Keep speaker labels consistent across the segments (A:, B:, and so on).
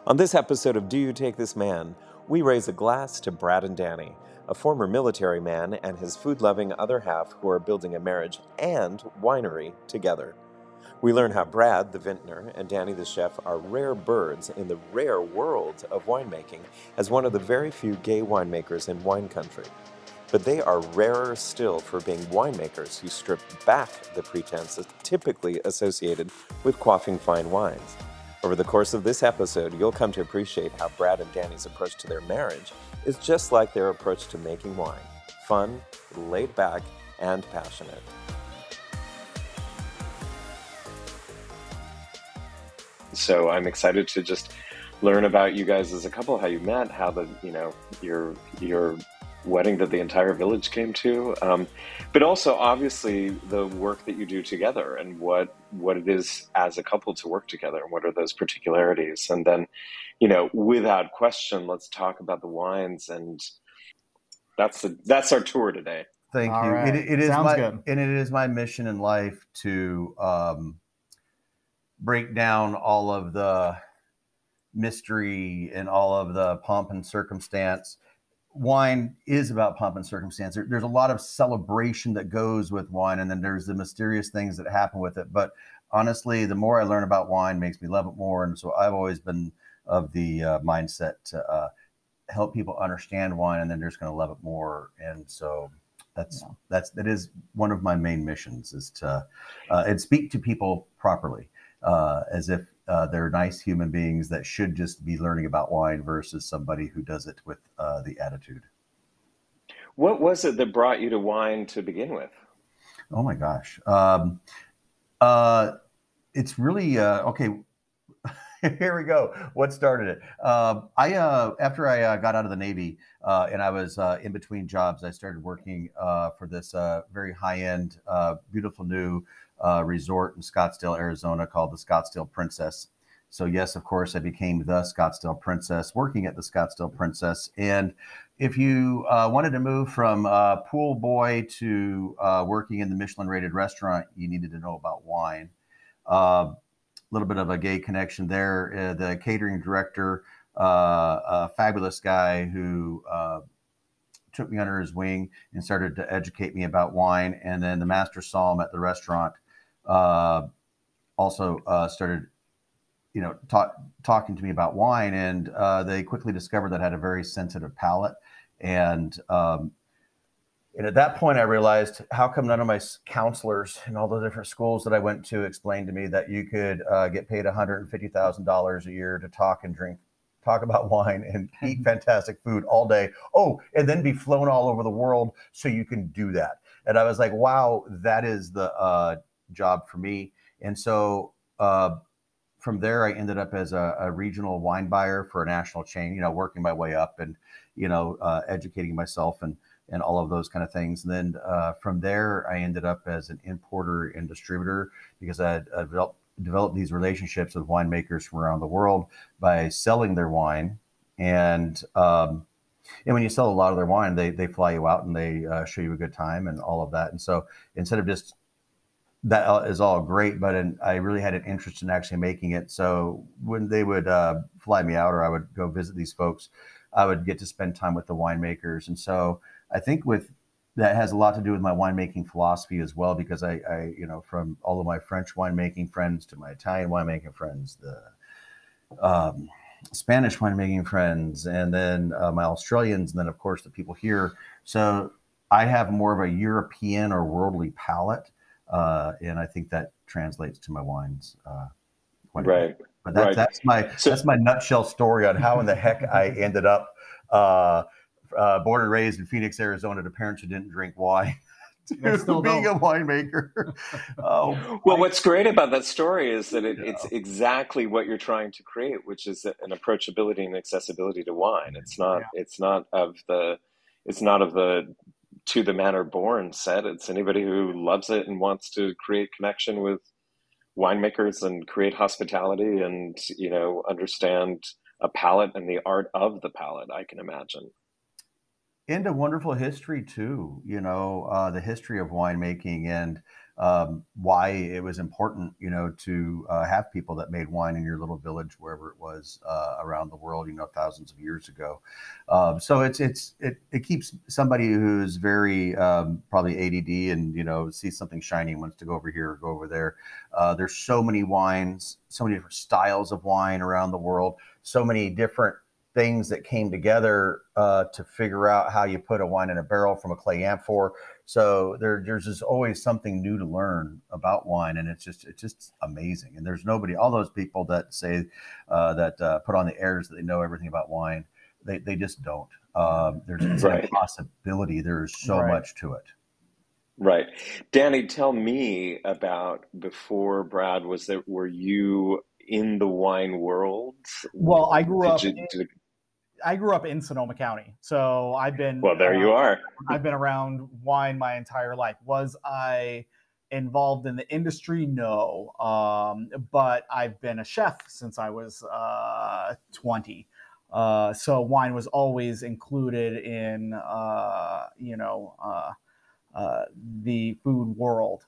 A: On this episode of Do You Take This Man, we raise a glass to Brad and Danny, a former military man and his food-loving other half who are building a marriage and winery together. We learn how Brad, the vintner, and Danny, the chef, are rare birds in the rare world of winemaking as one of the very few gay winemakers in wine country. But they are rarer still for being winemakers who strip back the pretense typically associated with quaffing fine wines. Over the course of this episode, you'll come to appreciate how Brad and Danny's approach to their marriage is just like their approach to making wine: fun, laid back, and passionate. So I'm excited to just learn about you guys as a couple, how you met, how your wedding that the entire village came to, but also obviously the work that you do together and what it is as a couple to work together and what are those particularities. And then, without question, let's talk about the wines, and that's our tour today.
B: Thank
C: All
B: you.
C: right.
B: It is
C: Sounds good.
B: and it is my mission in life to break down all of the mystery and all of the pomp and circumstance. Wine is about pomp and circumstance. There's a lot of celebration that goes with wine, and then there's the mysterious things that happen with it. But honestly, the more I learn about wine makes me love it more. And so I've always been of the mindset to help people understand wine, and then they're just going to love it more. And so that is one of my main missions, is to and speak to people properly, as if they're nice human beings that should just be learning about wine versus somebody who does it with the attitude.
A: What was it that brought you to wine to begin with?
B: Oh my gosh. It's really, okay. Here we go. What started it? After I got out of the Navy and I was in between jobs, I started working for this very high-end, beautiful new resort in Scottsdale, Arizona, called the Scottsdale Princess. So yes, of course, I became the Scottsdale Princess, working at the Scottsdale Princess. And if you wanted to move from pool boy to working in the Michelin-rated restaurant, you needed to know about wine. Little bit of a gay connection there. The catering director, a fabulous guy who took me under his wing and started to educate me about wine. And then the master somm at the restaurant also started, talking to me about wine. And they quickly discovered that I had a very sensitive palate. And at that point, I realized, how come none of my counselors in all the different schools that I went to explained to me that you could get paid $150,000 a year to talk about wine and eat fantastic food all day. Oh, and then be flown all over the world so you can do that. And I was like, wow, that is the job for me. And so from there, I ended up as a regional wine buyer for a national chain, working my way up and, educating myself and all of those kind of things. And then from there, I ended up as an importer and distributor, because I developed these relationships with winemakers from around the world by selling their wine. And when you sell a lot of their wine, they fly you out and they show you a good time and all of that. And so instead of just, that is all great, but I really had an interest in actually making it. So when they would fly me out, or I would go visit these folks, I would get to spend time with the winemakers. And so I think that has a lot to do with my winemaking philosophy as well, because I from all of my French winemaking friends to my Italian winemaking friends, the Spanish winemaking friends, and then my Australians, and then of course the people here. So I have more of a European or worldly palate, and I think that translates to my wines.
A: Right.
B: But that's my nutshell story on how in the heck I ended up born and raised in Phoenix, Arizona, to parents who didn't drink wine, to being a winemaker.
A: Well, what's great about that story is that it's exactly what you're trying to create, which is an approachability and accessibility to wine. It's not of the to the manner born set. It's anybody who loves it and wants to create connection with winemakers and create hospitality and, understand a palate and the art of the palate, I can imagine.
B: And a wonderful history too, the history of winemaking. And why it was important, to have people that made wine in your little village, wherever it was around the world, thousands of years ago. So it keeps somebody who's very probably ADD and sees something shiny and wants to go over here or go over there. There's so many wines, so many different styles of wine around the world, so many different things that came together to figure out how you put a wine in a barrel from a clay amphor. So there's just always something new to learn about wine, and it's just amazing. And there's nobody, all those people that say that put on the airs that they know everything about wine, they just don't. There's an impossibility. There's so much to it.
A: Right. Danny, tell me about before Brad was there. Were you in the wine world?
C: Well, I grew up in Sonoma County, so I've been.
A: Well, there you are.
C: I've been around wine my entire life. Was I involved in the industry? No, but I've been a chef since I was 20. So wine was always included in the food world.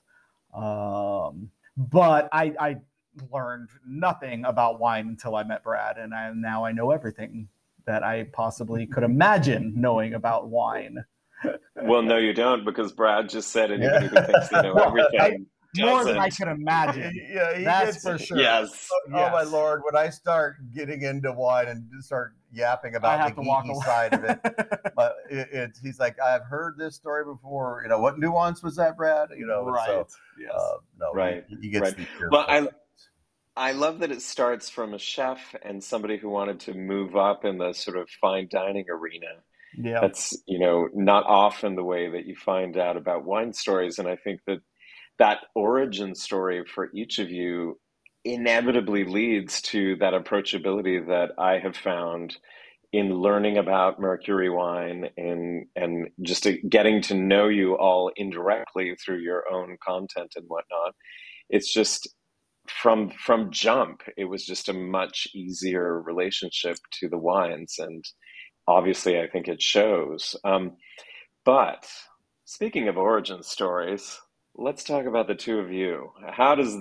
C: But I learned nothing about wine until I met Brad, and now I know everything that I possibly could imagine knowing about wine.
A: Well, no, you don't, because Brad just said anybody who thinks they know everything
C: more than I could imagine. That's for sure.
A: Yes.
B: Oh my Lord! When I start getting into wine and start yapping about the geeky side of it, but he's like, I've heard this story before. What nuance was that, Brad?
C: Right.
B: So,
C: yes.
B: No.
A: Right.
B: You get right.
A: Well, I love that it starts from a chef and somebody who wanted to move up in the sort of fine dining arena.
C: Yeah.
A: That's, not often the way that you find out about wine stories. And I think that origin story for each of you inevitably leads to that approachability that I have found in learning about Mercury Wine and just getting to know you all indirectly through your own content and whatnot. It's just from jump, it was just a much easier relationship to the wines, and obviously I think it shows. But speaking of origin stories, let's talk about the two of you. How does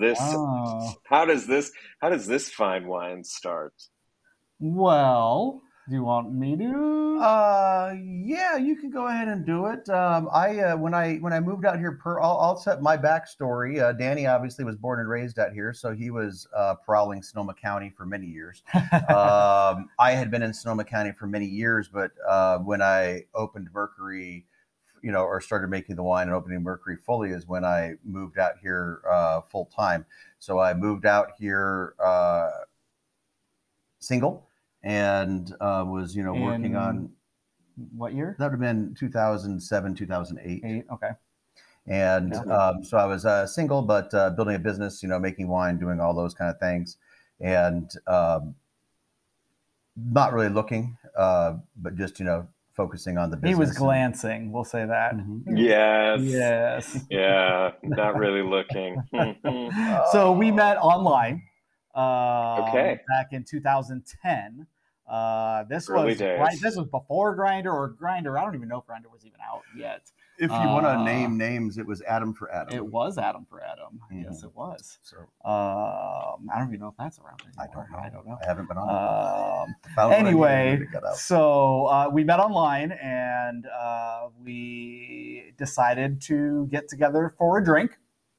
A: this fine wine start?
C: Well, do you want me to?
B: Yeah, you can go ahead and do it. When I moved out here, I'll set my backstory. Danny obviously was born and raised out here, so he was prowling Sonoma County for many years. I had been in Sonoma County for many years, but when I opened Mercury, or started making the wine and opening Mercury fully, is when I moved out here full time. So I moved out here single. And was working on
C: what year?
B: That would have been 2007, 2008.
C: Okay.
B: And so I was single, but building a business, making wine, doing all those kind of things, and not really looking, but just focusing on the business.
C: He was glancing, we'll say that.
B: Mm-hmm.
A: Yes. Yeah, not really looking.
C: So we met online.
A: Okay.
C: Back in 2010. This
A: Early
C: was
A: days.
C: right. This was before Grindr or Grindr. I don't even know if Grindr was even out yet.
B: If you want to name names, it was Adam for Adam.
C: It was Adam for Adam. Mm-hmm. Yes, it was. So I don't even know if that's around anymore. I don't know.
B: I haven't been on it.
C: Anyway, so we met online and we decided to get together for a drink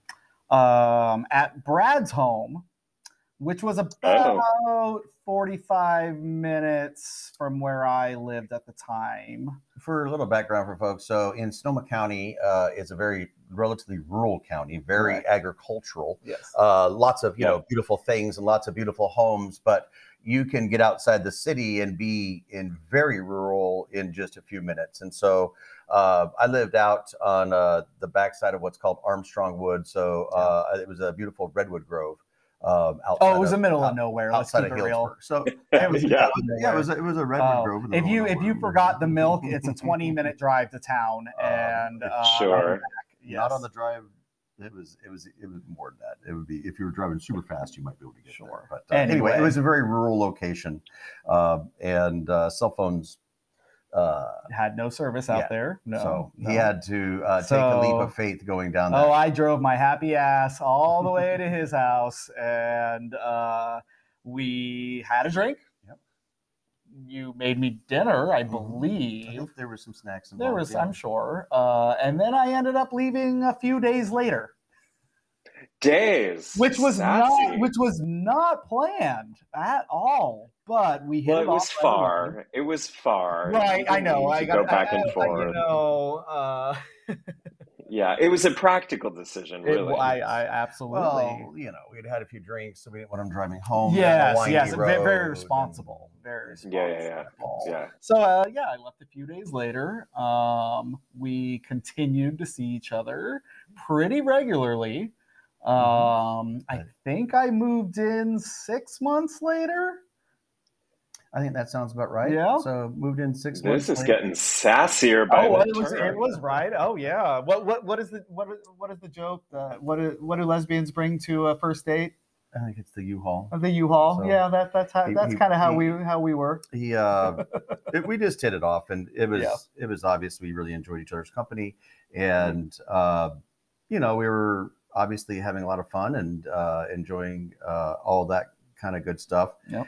C: at Brad's home, which was about 45 minutes from where I lived at the time.
B: For a little background for folks, so in Sonoma County, it's a very relatively rural county, very agricultural.
C: Yes.
B: Lots of beautiful things and lots of beautiful homes, but you can get outside the city and be in very rural in just a few minutes. And so I lived out on the backside of what's called Armstrong Wood. So it was a beautiful redwood grove.
C: It was the middle of nowhere. Let's keep it real.
B: So it was it was a redwood grove.
C: If you forgot the milk, it's a 20-minute drive to town, and
A: sure,
C: yes.
B: Not on the drive. It was more than that. It would be if you were driving super fast, you might be able to get there. But anyway, it was a very rural location, and cell phones
C: Had no service out there. No,
B: so
C: no.
B: he had to take a leap of faith going down that.
C: Oh, I drove my happy ass all the way to his house, and we had a drink.
B: Yep.
C: You made me dinner, I believe.
B: I think there were some snacks involved.
C: There was, I'm sure. And then I ended up leaving a few days later.
A: Days,
C: which was
A: sassy.
C: not planned at all. But we hit
A: Well,
C: it
A: it was
C: off right away.
A: far. It was far.
C: Right, I know. I
A: go back and forth. Yeah, it was a practical decision, really.
C: I absolutely.
B: Well, we'd had a few drinks, so we didn't want him driving home.
C: Yes,
B: road
C: very responsible. Very responsible.
A: Yeah.
C: So, I left a few days later. We continued to see each other pretty regularly. I think I moved in 6 months later.
B: I think that sounds about right.
C: Yeah.
B: So moved in 6 months.
A: This is getting sassier by the turn.
C: It was right. Oh yeah. What is the joke? What do lesbians bring to a first date?
B: I think it's the U-Haul.
C: The U-Haul. So yeah, that's kind of how we were.
B: We just hit it off, and it was obvious we really enjoyed each other's company, and we were obviously having a lot of fun and enjoying all that kind of good stuff.
C: Yep.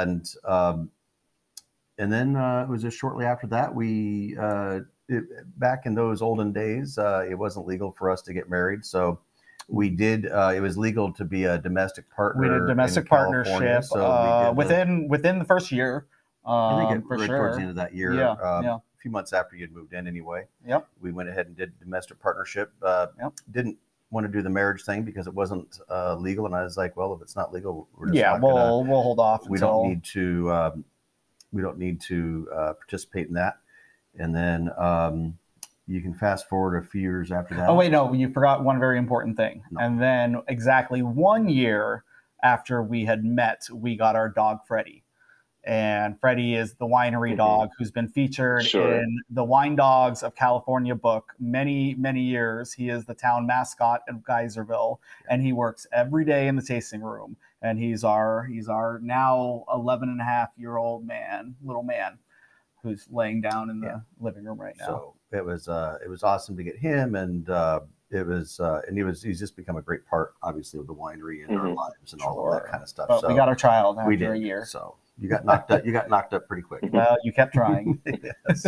B: And then it was just shortly after that back in those olden days, it wasn't legal for us to get married, so we did. It was legal to be a domestic partner.
C: We did a domestic partnership. So within the first year.
B: I think
C: for
B: right
C: sure.
B: Towards the end of that year. A few months after you'd moved in, anyway.
C: Yep.
B: We went ahead and did domestic partnership. Didn't want to do the marriage thing because it wasn't legal, and I was like, well, if it's not legal, we're just
C: we'll hold off.
B: We don't need to. We don't need to participate in that. And then you can fast forward a few years after that.
C: Oh wait, no, you forgot one very important thing. No. And then exactly 1 year after we had met, we got our dog Freddie. And Freddie is the winery dog who's been featured in the Wine Dogs of California book many, many years. He is the town mascot of Geyserville, and he works every day in the tasting room. And he's our now 11-and-a-half-year-old little man, who's laying down in the living room right now.
B: So it was awesome to get him, and he's just become a great part, obviously, of the winery and our lives and all of that kind of stuff.
C: But we got our child after a year.
B: So you got knocked up. You got knocked up pretty quick.
C: Well, you kept trying.
B: Yes.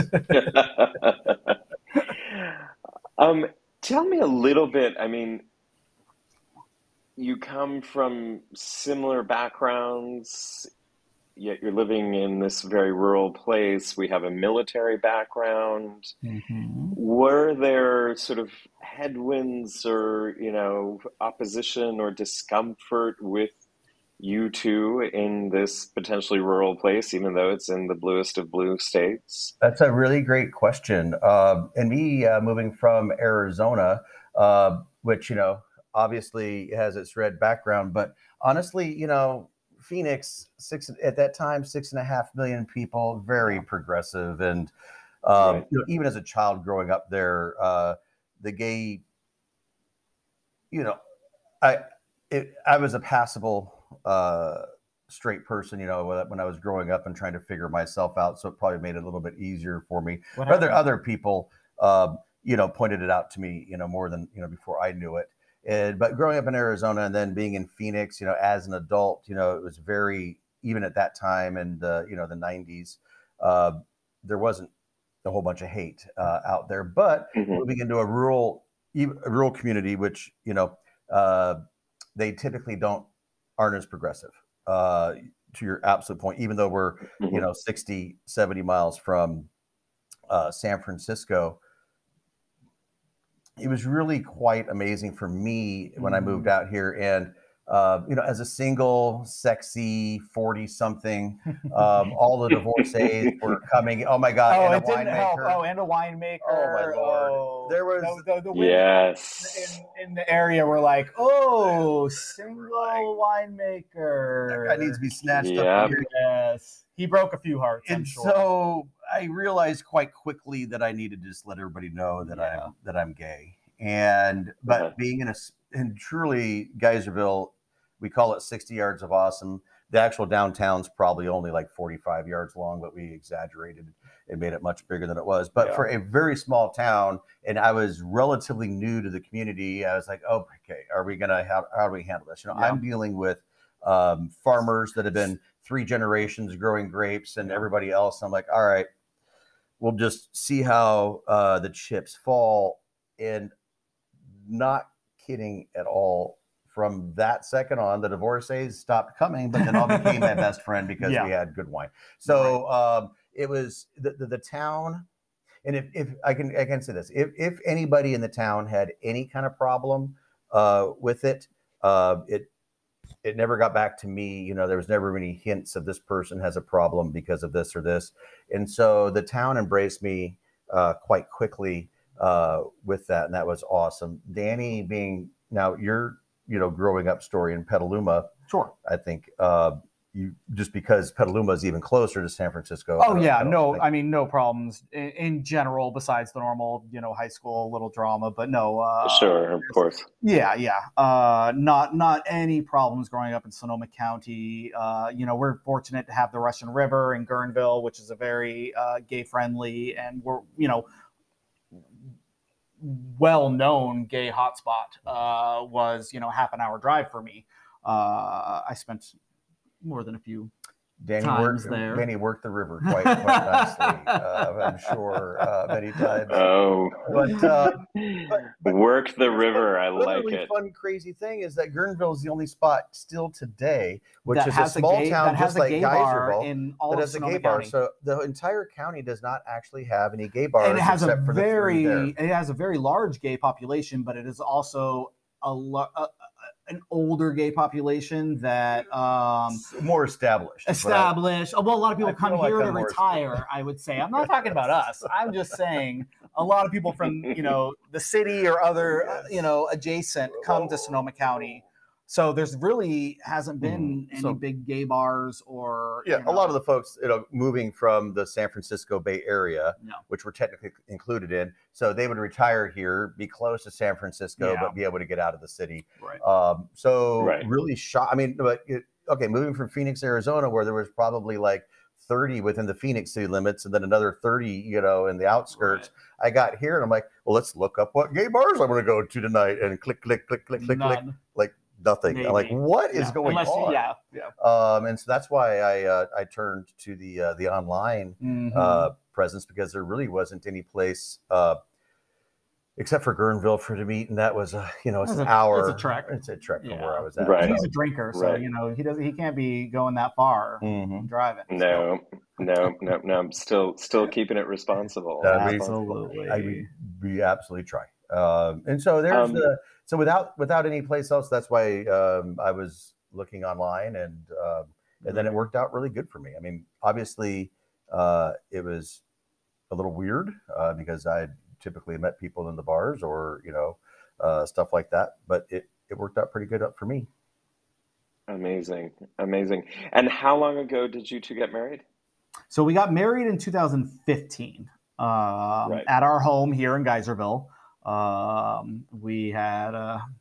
A: Tell me a little bit. I mean, you come from similar backgrounds, yet you're living in this very rural place. We have a military background. Were there sort of headwinds or, opposition or discomfort with you two in this potentially rural place, even though it's in the bluest of blue states?
B: That's a really great question. And me moving from Arizona, which, obviously has its red background, but honestly, Phoenix, at that time, 6.5 million people, very progressive. And, even as a child growing up there, the gay, I was a passable straight person, when I was growing up and trying to figure myself out. So it probably made it a little bit easier for me. Other people, pointed it out to me, more than, before I knew it. But growing up in Arizona and then being in Phoenix, as an adult, it was very, even at that time in the 90s, there wasn't a whole bunch of hate out there. But moving into a rural community, which, they typically aren't as progressive, to your absolute point, even though we're, 60, 70 miles from San Francisco. It was really quite amazing for me when I moved out here. And, as a single, sexy 40-something, all the divorcees were coming. Oh, my God.
C: Oh, it didn't help. Oh, and a winemaker.
B: Oh, my Lord. There was...
C: The women in the area were like, single winemaker.
B: That guy needs to be snatched up here.
C: Yes. He broke a few hearts, I'm sure.
B: So I realized quite quickly that I needed to just let everybody know that I'm gay. But being in truly Geyserville, we call it 60 yards of awesome. The actual downtown's probably only like 45 yards long, but we exaggerated and made it much bigger than it was. But for a very small town, and I was relatively new to the community, I was like, oh, okay, how do we handle this? I'm dealing with farmers that have been 3 generations growing grapes and everybody else. I'm like, all right, we'll just see how the chips fall. And not kidding at all. From that second on, the divorcees stopped coming, but then all became my best friend because we had good wine. So it was the town. And if I can say this, if anybody in the town had any kind of problem with it, it never got back to me. There was never any hints of this person has a problem because of this or this. And so the town embraced me quite quickly with that. And that was awesome. Danny being now your growing up story in Petaluma.
C: Sure.
B: I think you just because Petaluma is even closer to San Francisco.
C: No problems in general besides the normal, high school little drama, but no.
A: Sure, of course.
C: Yeah. Not any problems growing up in Sonoma County. We're fortunate to have the Russian River in Guerneville, which is a very gay friendly and we're, well-known gay hotspot. Was half an hour drive for me. I spent more than a few times there.
B: Danny worked the river quite nicely. I'm sure many times.
A: Oh,
B: but
A: work the river. I like
B: really
A: it.
B: Fun, crazy thing is that Guerneville is the only spot still today, which is a small town just like Geyserville, that has a gay bar. So the entire county does not actually have any gay bars,
C: and it has
B: except for the 3 there.
C: It has a very large gay population, but it is also an older gay population that
B: more established.
C: Well, a lot of people come here to retire. I would say. I'm not talking about us. I'm just saying a lot of people from the city or other adjacent come to Sonoma County. So there's really hasn't been any big gay bars or
B: a lot of the folks moving from the San Francisco Bay Area, which we're technically included in, so they would retire here, be close to San Francisco, but be able to get out of the city.
C: Right.
B: Really moving from Phoenix, Arizona, where there was probably like 30 within the Phoenix city limits, and then another 30, in the outskirts. Right. I got here and I'm like, well, let's look up what gay bars I'm going to go to tonight, and click, like. Nothing. Maybe. I'm like, what is going on? And so that's why I turned to the online presence, because there really wasn't any place except for Guerneville for to meet, and that was it's an hour.
C: It's a trek.
B: It's a trek from where I was at.
C: Right. He's a drinker, so he can't be going that far driving.
A: No. I'm still keeping it responsible.
C: Absolutely.
B: We absolutely try. And so there's so without any place else, that's why I was looking online, and then it worked out really good for me. I mean, obviously, it was a little weird because I typically met people in the bars or stuff like that, but it worked out pretty good for me.
A: Amazing. And how long ago did you two get married?
C: So we got married in 2015 at our home here in Geyserville. We had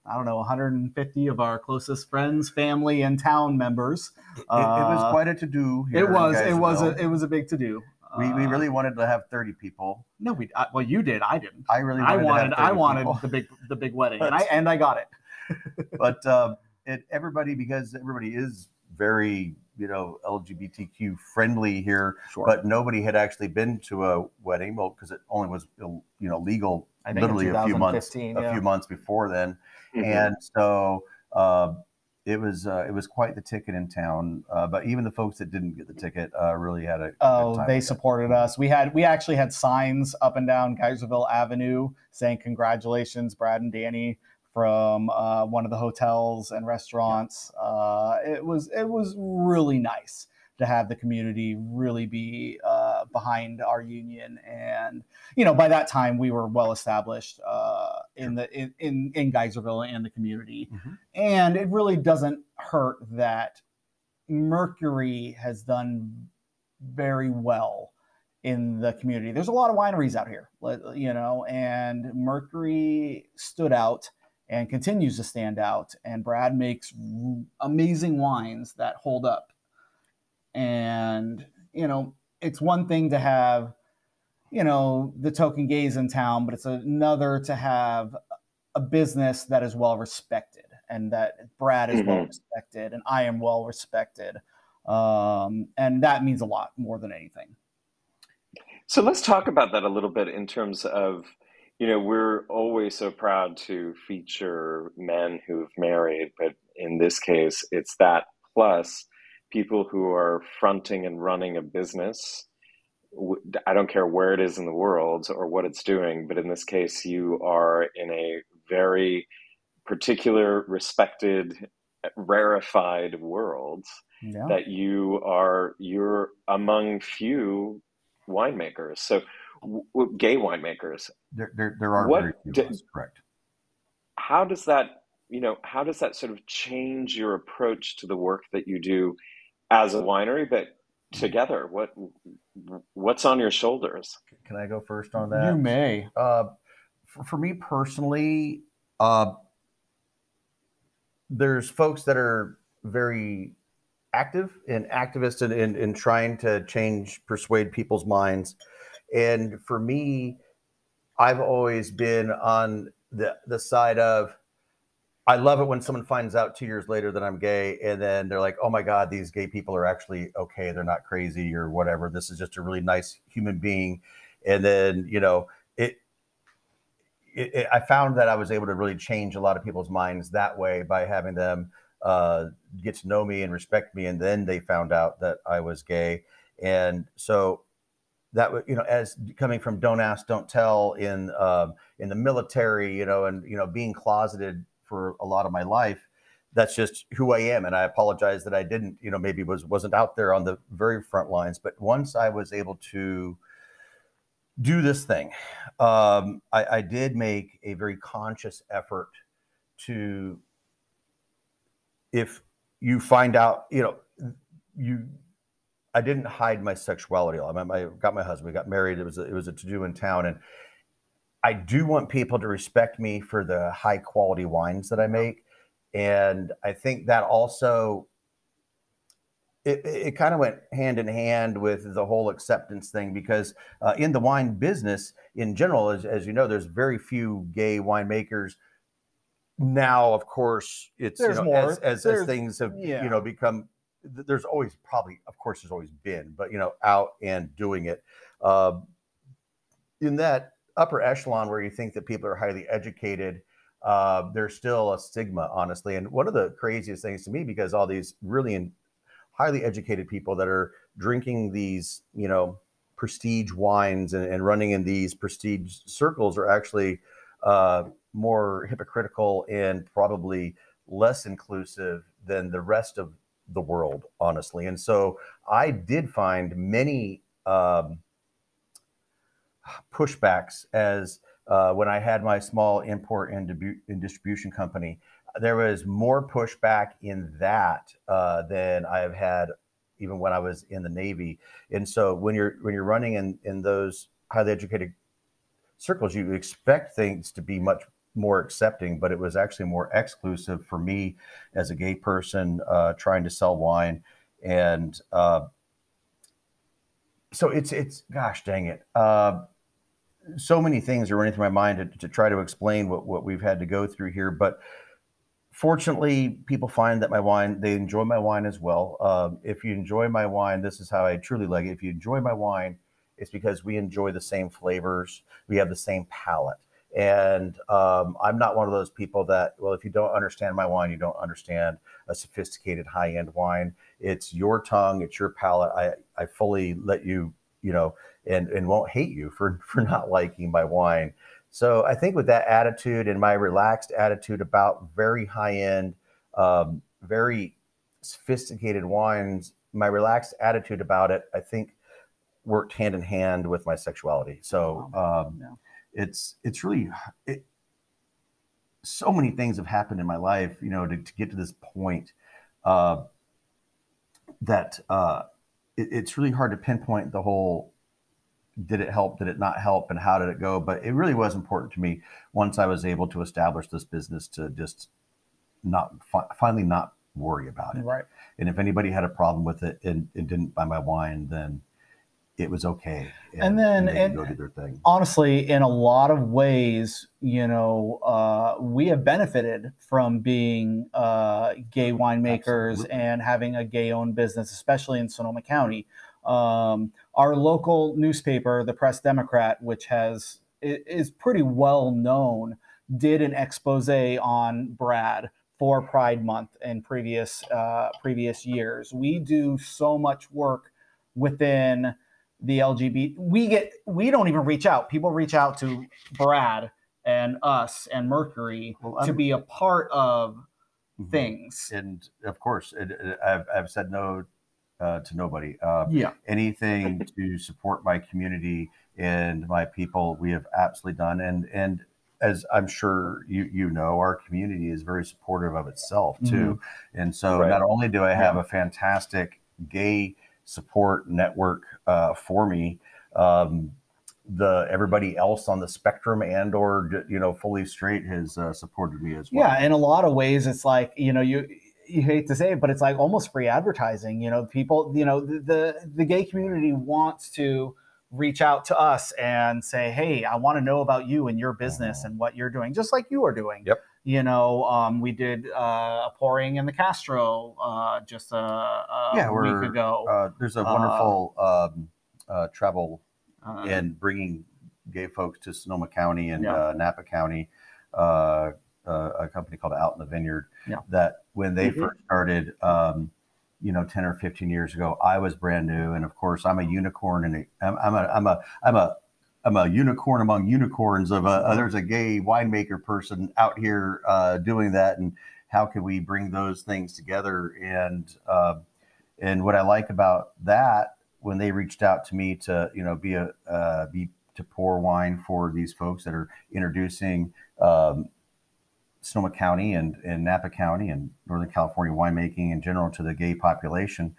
C: 150 of our closest friends, family, and town members.
B: It was quite a to-do here.
C: It was a big to-do.
B: We really wanted to have 30 people.
C: No, you did. I didn't.
B: I wanted
C: the big wedding, and I got it.
B: But everybody is very LGBTQ friendly here, but nobody had actually been to a wedding, because it only was legal literally a few months before then. And so it was quite the ticket in town, but even the folks that didn't get the ticket really had a good time.
C: They supported us. We actually had signs up and down Geyserville Avenue saying congratulations, Brad and Danny, from one of the hotels and restaurants. It was really nice to have the community really be behind our union, and by that time we were well established in Geyserville and the community. And it really doesn't hurt that Mercury has done very well in the community. There's a lot of wineries out here, and Mercury stood out and continues to stand out. And Brad makes amazing wines that hold up And, it's one thing to have, the token gays in town, but it's another to have a business that is well respected, and that Brad is well respected and I am well respected. And that means a lot more than anything.
A: So let's talk about that a little bit in terms of, we're always so proud to feature men who've married, but in this case, it's that plus people who are fronting and running a business. I don't care where it is in the world or what it's doing, but in this case, you are in a very particular, respected, rarefied world that you're among few winemakers. So gay winemakers.
B: There are very few of us, correct.
A: How does that sort of change your approach to the work that you do as a winery, but together? What's on your shoulders?
B: Can I go first on that?
C: You may.
B: For me personally, there's folks that are very active and activist in trying to persuade people's minds. And for me, I've always been on the side of, I love it when someone finds out 2 years later that I'm gay, and then they're like, oh my God, these gay people are actually okay. They're not crazy or whatever. This is just a really nice human being. And then, I found that I was able to really change a lot of people's minds that way by having them get to know me and respect me. And then they found out that I was gay. And so that, as coming from don't ask, don't tell in the military, and, being closeted for a lot of my life, that's just who I am. And I apologize that I didn't, maybe wasn't out there on the very front lines. But once I was able to do this thing, I did make a very conscious effort to, if you find out, I didn't hide my sexuality. I got my husband, we got married. It was a to-do in town. And I do want people to respect me for the high quality wines that I make. And I think that also, it kind of went hand in hand with the whole acceptance thing, because in the wine business in general, as you know, there's very few gay winemakers. Now, of course, it's, more as things have, become, there's always there's always been, but, out and doing it. In that upper echelon where you think that people are highly educated, there's still a stigma, honestly. And one of the craziest things to me, because all these really highly educated people that are drinking these, prestige wines and running in these prestige circles are actually more hypocritical and probably less inclusive than the rest of the world, honestly. And so I did find many pushbacks as when I had my small import and distribution company. There was more pushback in that than I have had even when I was in the Navy. And so when you're running in those highly educated circles, you expect things to be much more accepting, but it was actually more exclusive for me as a gay person trying to sell wine. And so it's gosh dang it. So many things are running through my mind to try to explain what we've had to go through here. But fortunately, people find that they enjoy my wine as well. If you enjoy my wine, this is how I truly like it. If you enjoy my wine, it's because we enjoy the same flavors. We have the same palate. And I'm not one of those people that, well, if you don't understand my wine, you don't understand a sophisticated high-end wine. It's your tongue, it's your palate. I fully let you, and won't hate you for not liking my wine. So I think with that attitude and my relaxed attitude about very high-end, very sophisticated wines, my relaxed attitude about it, I think worked hand in hand with my sexuality. So it's really, so many things have happened in my life, to get to this point that it's really hard to pinpoint the whole, did it help, did it not help, and how did it go? But it really was important to me once I was able to establish this business to just finally not worry about it.
C: Right.
B: And if anybody had a problem with it and didn't buy my wine, then it was okay.
C: And then
B: they could go do their thing.
C: Honestly, in a lot of ways, we have benefited from being gay winemakers. Absolutely. And having a gay-owned business, especially in Sonoma County. Our local newspaper, the Press Democrat, which is pretty well known, did an expose on Brad for Pride Month in previous years. We do so much work within the LGBT. We don't even reach out. People reach out to Brad and us and Mercury to be a part of things.
B: And of course, I've said no to nobody. Anything to support my community and my people, we have absolutely done. And as I'm sure you know, our community is very supportive of itself too. And so not only do I have a fantastic gay support network for me, everybody else on the spectrum and or fully straight has supported me as well.
C: Yeah, in a lot of ways, it's like you hate to say it, but it's like almost free advertising. People, the gay community wants to reach out to us and say, hey, I want to know about you and your business and what you're doing, just like you are doing.
B: Yep.
C: We did a pouring in the Castro just a week ago.
B: There's a wonderful travel in bringing gay folks to Sonoma County and Napa County, a company called Out in the Vineyard, that when they first started, 10 or 15 years ago, I was brand new. And of course I'm a unicorn, and I'm a unicorn among unicorns of there's a gay winemaker person out here doing that. And how can we bring those things together? And what I like about that, when they reached out to me to, to pour wine for these folks that are introducing Sonoma County and Napa County and Northern California winemaking in general to the gay population,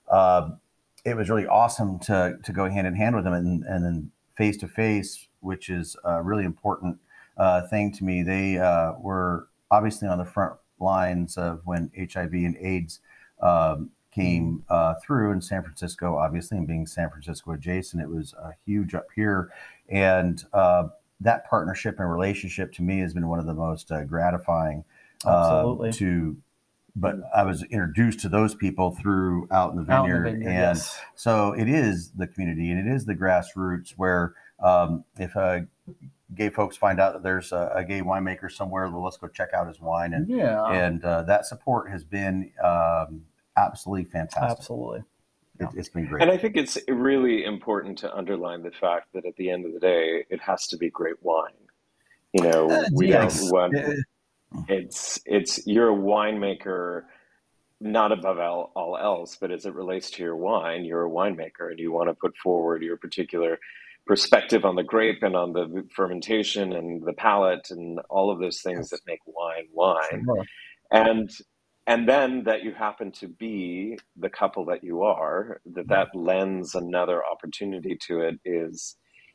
B: it was really awesome to go hand in hand with them and then face to face, which is a really important thing to me. They were obviously on the front lines of when HIV and AIDS came through in San Francisco, obviously, and being San Francisco adjacent, it was huge up here. And that partnership and relationship to me has been one of the most gratifying.
C: Absolutely.
B: But I was introduced to those people through Out in the Vineyard. And so it is the community and it is the grassroots where if gay folks find out that there's a gay winemaker somewhere, well, let's go check out his wine. And that support has been absolutely fantastic.
C: Absolutely.
B: It's been great.
A: And I think it's really important to underline the fact that at the end of the day, it has to be great wine. We don't want, you're a winemaker, not above all else, but as it relates to your wine, you're a winemaker and you want to put forward your particular perspective on the grape and on the fermentation and the palate and all of those things that make wine. Sure. And then that you happen to be the couple that you are, that lends another opportunity to it is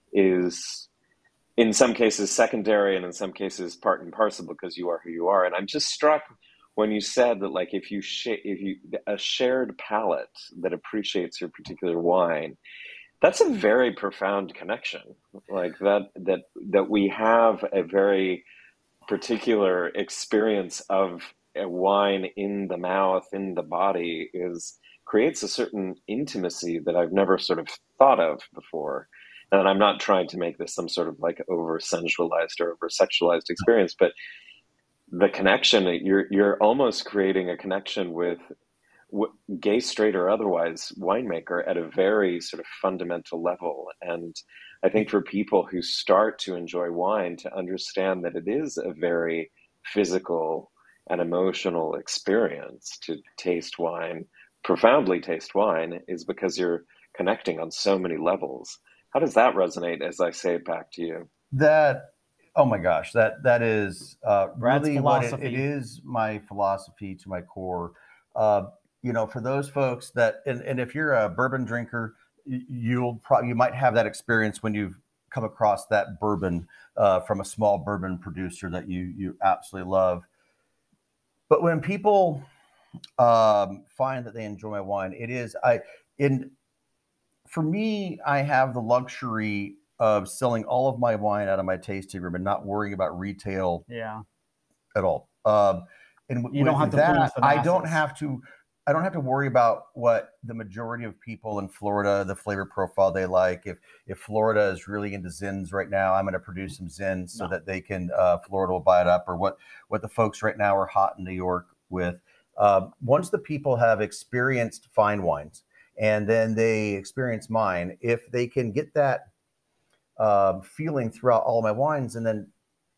A: in some cases secondary and in some cases part and parcel because you are who you are. And I'm just struck when you said that, like, if you a shared palate that appreciates your particular wine, that's a very profound connection. Like that we have a very particular experience of a wine in the mouth, in the body, creates a certain intimacy that I've never sort of thought of before. And I'm not trying to make this some sort of like over sensualized or over sexualized experience, but the connection, you're almost creating a connection with gay, straight, or otherwise winemaker at a very sort of fundamental level. And I think for people who start to enjoy wine, to understand that it is a very physical and emotional experience to taste wine, profoundly taste wine, is because you're connecting on so many levels. How does that resonate as I say it back to you?
B: Oh my gosh, that is really what it is. My philosophy to my core. For those folks that, and if you're a bourbon drinker, you might have that experience when you've come across that bourbon from a small bourbon producer that you absolutely love. But when people find that they enjoy my wine. It is for me, I have the luxury of selling all of my wine out of my tasting room and not worrying about retail at all. And
C: You don't have to
B: that,
C: please the
B: I don't
C: masses.
B: have to worry about what the majority of people in Florida, the flavor profile they like. If Florida is really into Zins right now, I'm going to produce some Zins so that they can Florida will buy it up, or what the folks right now are hot in New York with. Once the people have experienced fine wines and then they experience mine, if they can get that feeling throughout all my wines, and then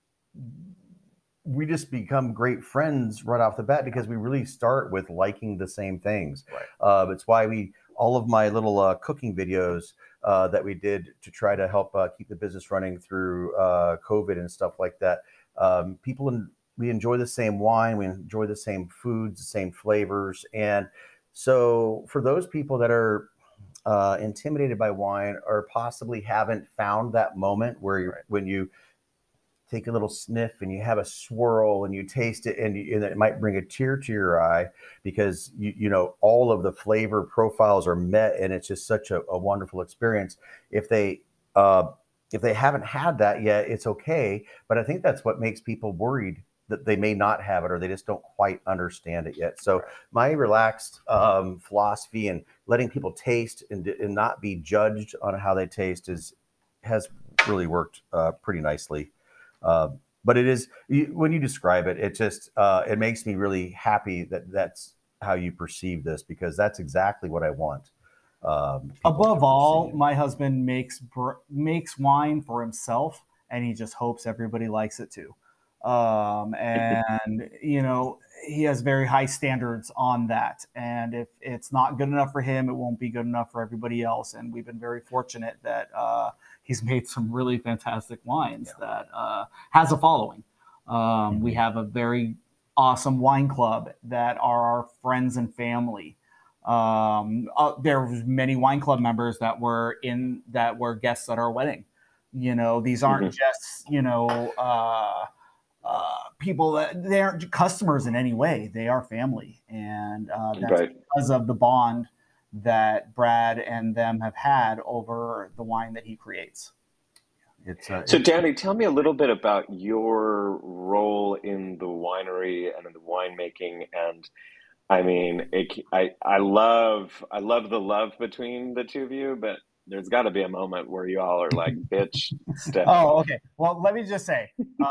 B: we just become great friends right off the bat because we really start with liking the same things.
A: Right.
B: It's why all of my little cooking videos that we did to try to help keep the business running through COVID and stuff like that. We enjoy the same wine, we enjoy the same foods, the same flavors. And so for those people that are intimidated by wine or possibly haven't found that moment where when you take a little sniff and you have a swirl and you taste it and it might bring a tear to your eye because you know all of the flavor profiles are met and it's just such a wonderful experience. If they haven't had that yet, it's okay. But I think that's what makes people worried, that they may not have it or they just don't quite understand it yet. So my relaxed philosophy and letting people taste and not be judged on how they taste has really worked pretty nicely. But it is, when you describe it, it makes me really happy that that's how you perceive this, because that's exactly what I want.
C: Above all, my husband makes wine for himself, and he just hopes everybody likes it too. And you know, he has very high standards on that. And if it's not good enough for him, it won't be good enough for everybody else. And we've been very fortunate that he's made some really fantastic wines that has a following. We have a very awesome wine club that are our friends and family. There were many wine club members that were guests at our wedding. You know, these aren't just, you know, people that they aren't customers in any way. They are family. And that's because of the bond that Brad and them have had over the wine that he creates.
A: So Danny, tell me a little bit about your role in the winery and in the winemaking. And I mean, I love the love between the two of you, but there's got to be a moment where you all are like, bitch, step.
C: Oh, okay. Well, let me just say,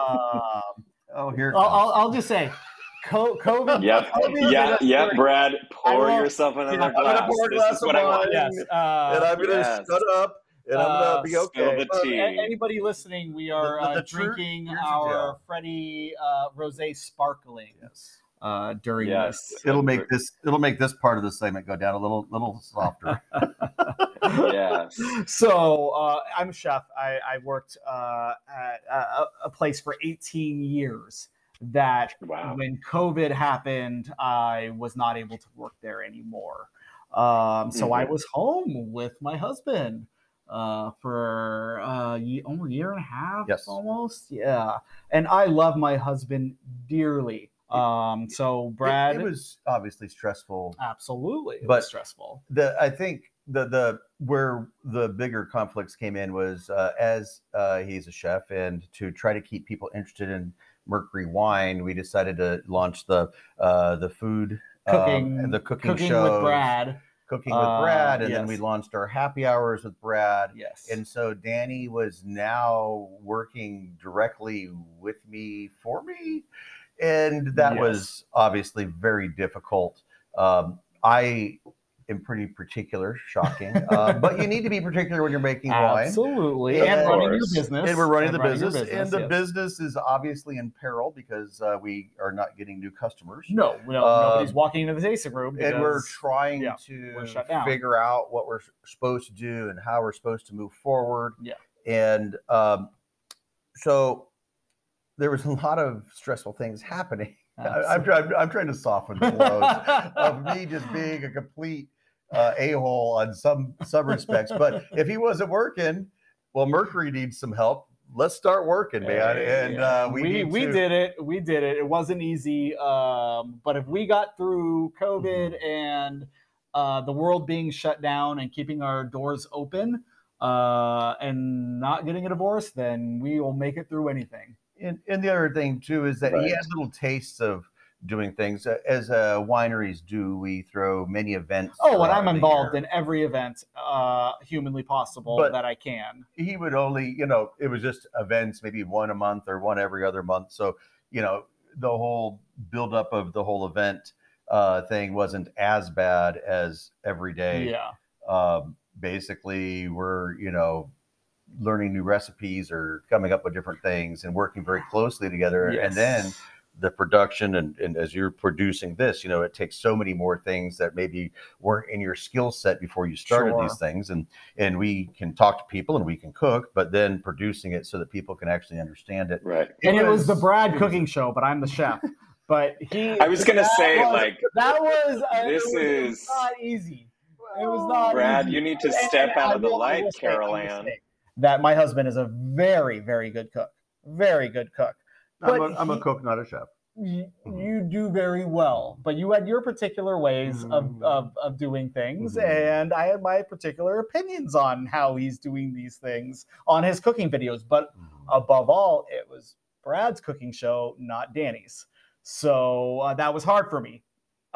C: I'll just say, COVID.
A: Yep, Brad, pour yourself another glass.
B: I'm gonna pour a glass of wine.
C: Yes.
B: And I'm gonna shut up. And I'm gonna be okay.
A: Spill the tea.
C: Anybody listening, we are drinking our Freddie Rosé Sparkling.
B: Yes.
C: During this,
B: it'll make this part of the segment go down a little softer.
A: Yes.
C: So I'm a chef. I worked at a place for 18 years. That when COVID happened, I was not able to work there anymore. So I was home with my husband for almost a year and a half.
B: Yes.
C: Almost. Yeah. And I love my husband dearly. So Brad,
B: it was obviously stressful.
C: Absolutely. It
B: but
C: was stressful.
B: I think the where the bigger conflicts came in was as he's a chef, and to try to keep people interested in Mercury Wine, we decided to launch the food
C: cooking,
B: the cooking shows
C: with Brad.
B: Cooking with Brad, and then we launched our happy hours with Brad.
C: Yes.
B: And so Danny was now working directly with me for me. And that was obviously very difficult. I am pretty particular, shocking. But you need to be particular when you're making wine.
C: Absolutely. And running your business.
B: And we're running the business. And the business is obviously in peril because we are not getting new customers.
C: No, nobody's walking into the tasting room.
B: And we're trying to figure out what we're supposed to do and how we're supposed to move forward.
C: Yeah.
B: And so there was a lot of stressful things happening. I'm trying to soften the blows of me just being a complete a-hole on some respects. But if he wasn't working, well, Mercury needs some help let's start working, man. And
C: we did it. We did it. It wasn't easy. But if we got through COVID and the world being shut down and keeping our doors open and not getting a divorce, then we will make it through anything.
B: And the other thing too is that he had little tastes of doing things as wineries do. We throw many events.
C: Oh, and I'm involved in every event humanly possible that I can.
B: He would only, it was just events, maybe one a month or one every other month. So, the whole buildup of the whole event thing wasn't as bad as every day.
C: Yeah.
B: Basically, we're, learning new recipes or coming up with different things and working very closely together.
C: Yes.
B: And then the production and as you're producing this, it takes so many more things that maybe weren't in your skill set before you started these things. And we can talk to people and we can cook, but then producing it so that people can actually understand it.
A: Right.
C: It was the Brad cooking show, but I'm the chef. But
A: I was going to say,
C: that was
A: is
C: not easy. It was not
A: Brad,
C: easy.
A: You need to step out of the light, Carol Ann.
C: That my husband is a very, very good cook. Very good cook.
B: I'm a cook, not a chef.
C: You do very well, but you had your particular ways of doing things, and I had my particular opinions on how he's doing these things on his cooking videos. But above all, it was Brad's cooking show, not Danny's. So that was hard for me,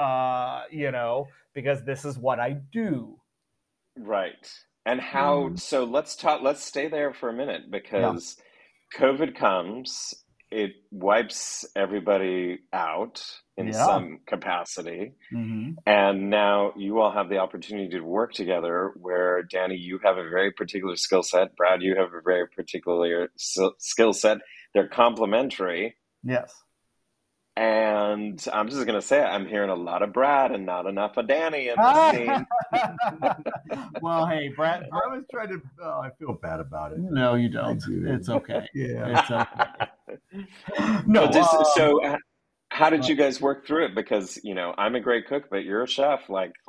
C: because this is what I do.
A: Right. And how, so let's stay there for a minute, because COVID comes, it wipes everybody out in some capacity. And now you all have the opportunity to work together where, Danny, you have a very particular skill set. Brad, you have a very particular skill set. They're complementary.
C: Yes.
A: And I'm just going to say, I'm hearing a lot of Brad and not enough of Danny in this scene.
C: Well, hey, Brad.
B: I was trying to, I feel bad about it.
C: No, you don't. It's okay.
B: Yeah.
C: It's okay. No.
A: So how did you guys work through it? Because, I'm a great cook, but you're a chef.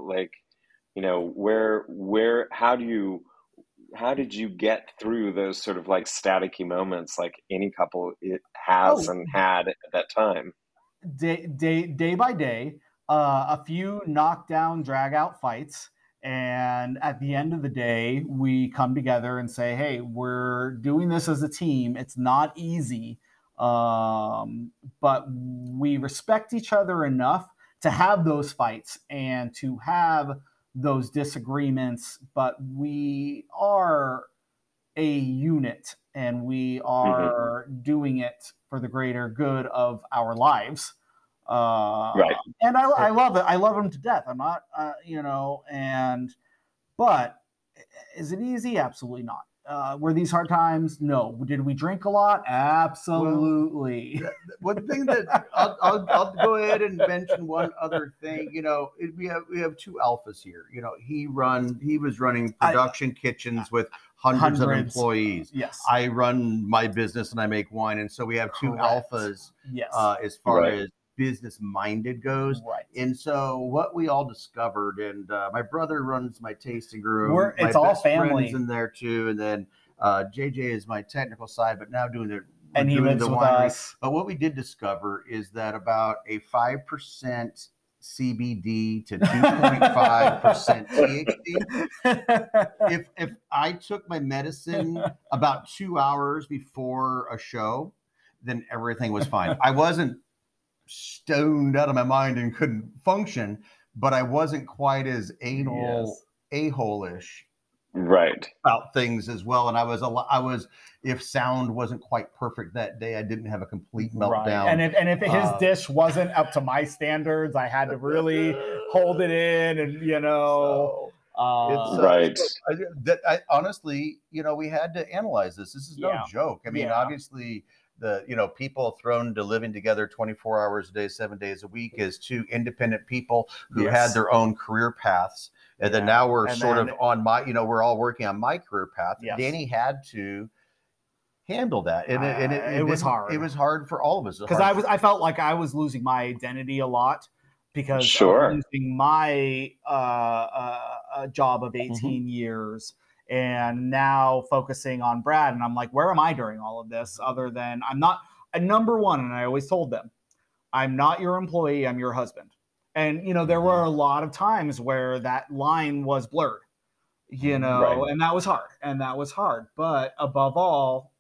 A: How did you get through those sort of staticky moments like any couple has and had at that time?
C: Day by day, a few knockdown, drag out fights. And at the end of the day, we come together and say, hey, we're doing this as a team. It's not easy, but we respect each other enough to have those fights and to have those disagreements. But we are a unit, and we are doing it for the greater good of our lives.
A: Right.
C: And I love it. I love him to death. I'm not, but is it easy? Absolutely not. Were these hard times? No. Did we drink a lot? Absolutely.
B: Well, one thing that I'll go ahead and mention one other thing. We have two alphas here. He was running production kitchens with hundreds of employees.
C: Yes.
B: I run my business and I make wine, and so we have two alphas.
C: Yes.
B: As far as business minded goes.
C: Right.
B: And so what we all discovered, and my brother runs my tasting room.
C: It's all family
B: in there too, and then JJ is my technical side, but now doing
C: he lives with us.
B: But what we did discover is that about a 5% CBD to 2.5% THC. If I took my medicine about 2 hours before a show, then everything was fine. I wasn't stoned out of my mind and couldn't function, but I wasn't quite as a-hole-ish about things as well. And I was if sound wasn't quite perfect that day, I didn't have a complete meltdown.
C: And if his dish wasn't up to my standards, I had to really hold it in, and
B: honestly, we had to analyze this. This is no joke. I mean, obviously, the people thrown to living together 24 hours a day, 7 days a week as two independent people who had their own career paths. And then now we're on my, we're all working on my career path.
C: Yes.
B: Danny had to handle that. And it was hard. It was hard for all of us.
C: Because I felt like I was losing my identity a lot because of losing my job of 18 years. and now focusing on Brad. And I'm like, where am I during all of this? Other than I'm not number one, and I always told them, I'm not your employee, I'm your husband. And there were a lot of times where that line was blurred, and that was hard. But above all,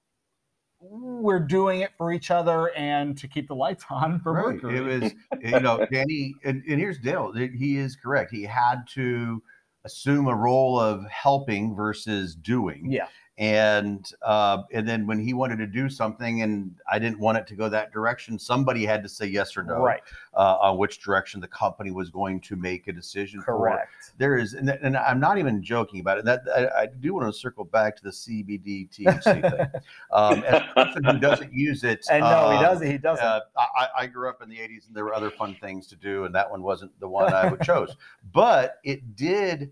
C: we're doing it for each other and to keep the lights on for Mercury.
B: It was, Danny, and here's Dale. He is correct. He had to assume a role of helping versus doing.
C: Yeah.
B: And then when he wanted to do something and I didn't want it to go that direction, somebody had to say yes or no on which direction the company was going to make a decision.
C: Correct.
B: There is, and I'm not even joking about it. That I do want to circle back to the CBD THC thing. As a person who doesn't use it,
C: and no, he doesn't. He doesn't.
B: I grew up in the '80s, and there were other fun things to do, and that one wasn't the one I chose. But it did.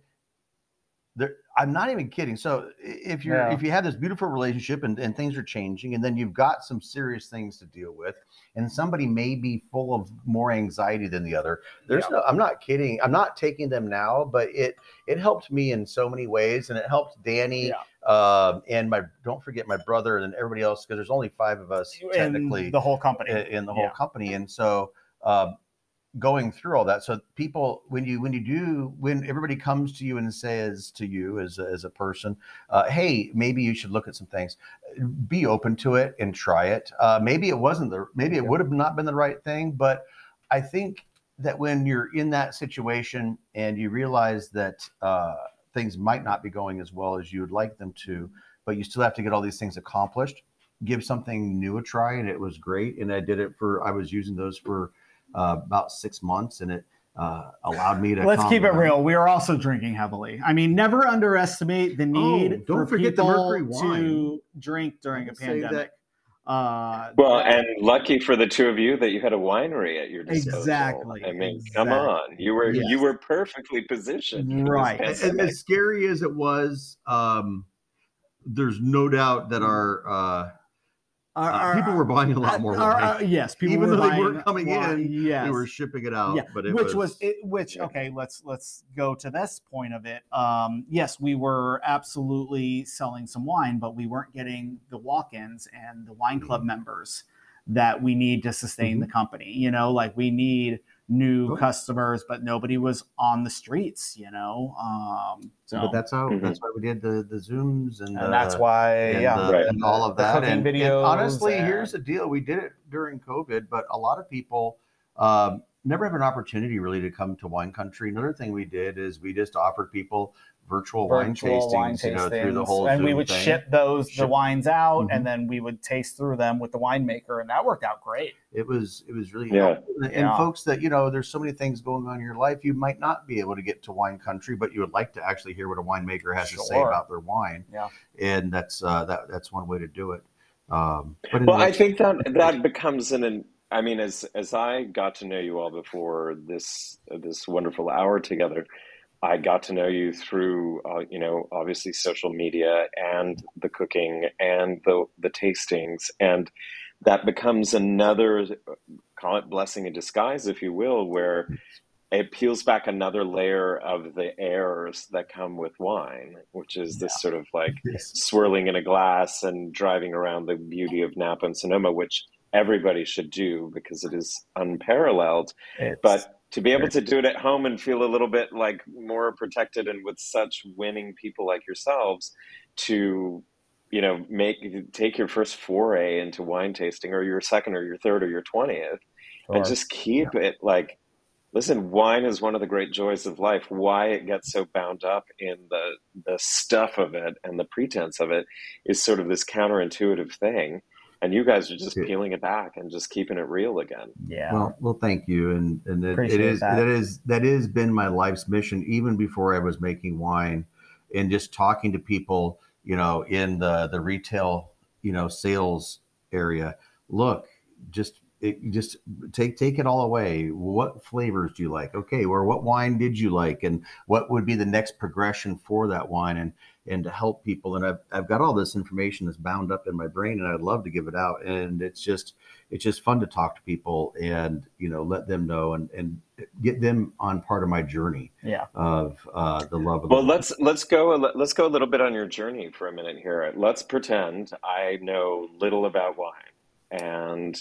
B: I'm not even kidding. So if you have this beautiful relationship and things are changing, and then you've got some serious things to deal with, and somebody may be full of more anxiety than the other, I'm not kidding. I'm not taking them now, but it helped me in so many ways, and it helped Danny and don't forget my brother and everybody else, because there's only 5 of us technically
C: in the whole company.
B: And so going through all that. So people, when everybody comes to you and says to you as a person, hey, maybe you should look at some things, be open to it and try it. Maybe it would have not been the right thing, but I think that when you're in that situation and you realize that things might not be going as well as you would like them to, but you still have to get all these things accomplished, give something new a try. And it was great. And I was using those for about 6 months, and it allowed me to.
C: Let's keep it real. We are also drinking heavily. I mean, never underestimate the need for people to drink during a pandemic.
A: And lucky for the two of you that you had a winery at your disposal.
C: Exactly.
A: I mean, come on, you were perfectly positioned.
B: Right. And as scary as it was, there's no doubt that our people were buying a lot more wine.
C: Yes, people
B: even
C: were
B: though they
C: buying
B: weren't coming
C: wine,
B: in,
C: yes.
B: they were shipping it out.
C: Yeah.
B: But
C: let's go to this point of it. Yes, we were absolutely selling some wine, but we weren't getting the walk-ins and the wine club members that we need to sustain the company. Like we need new customers, but nobody was on the streets,
B: but that's why we did the Zooms and
C: that's why
B: and all of that.
C: And
B: honestly, here's the deal: we did it during COVID, but a lot of people never have an opportunity really to come to Wine Country. Another thing we did is we just offered people virtual wine tastings, through the whole
C: and
B: Zoom
C: we would
B: thing.
C: ship the wines out, and then we would taste through them with the winemaker, and that worked out great.
B: It was really helpful. And folks that there's so many things going on in your life, you might not be able to get to Wine Country, but you would like to actually hear what a winemaker has to say about their wine. And that's one way to do it.
A: I think that becomes as I got to know you all before this wonderful hour together, I got to know you through, obviously social media and the cooking and the tastings. And that becomes another, call it blessing in disguise, if you will, where it peels back another layer of the airs that come with wine, which is this sort of like swirling in a glass and driving around the beauty of Napa and Sonoma, which everybody should do because it is unparalleled. But to be able to do it at home and feel a little bit like more protected and with such winning people like yourselves to, take your first foray into wine tasting, or your second or your third or your 20th, and just keep it like, listen, wine is one of the great joys of life. Why it gets so bound up in the stuff of it and the pretense of it is sort of this counterintuitive thing. And you guys are just peeling it back and just keeping it real again.
B: Yeah. Well, thank you. And that has been my life's mission, even before I was making wine, and just talking to people, in the retail, sales area. Look, just you just take it all away. What flavors do you like? Okay, or what wine did you like, and what would be the next progression for that wine, and to help people. And I've got all this information that's bound up in my brain, and I'd love to give it out. And it's just fun to talk to people and let them know and get them on part of my journey.
C: Yeah.
B: Of the love of
A: Well, let's go a little bit on your journey for a minute here. Let's pretend I know little about wine and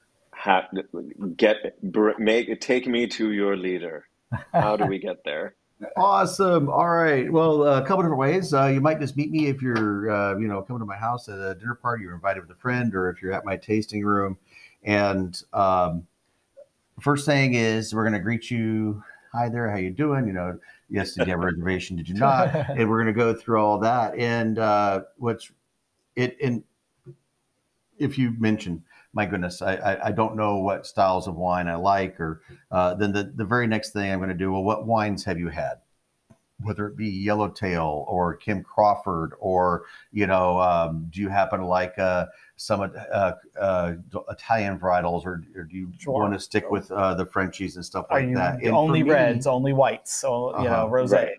A: take me to your leader. How do we get there?
B: Awesome. All right. Well, a couple different ways. You might just meet me if you're, coming to my house at a dinner party. You're invited with a friend, or if you're at my tasting room. And first thing is, we're going to greet you. Hi there. How you doing? Yes. Did you have a reservation? Did you not? And we're going to go through all that. And and if you mention, my goodness, I don't know what styles of wine I like, or then the very next thing I'm going to do, well, what wines have you had? Whether it be Yellowtail or Kim Crawford, or, do you happen to like some Italian varietals, or do you want to stick with the Frenchies and stuff like that? And
C: only reds, only whites, so, rosé.
A: Right.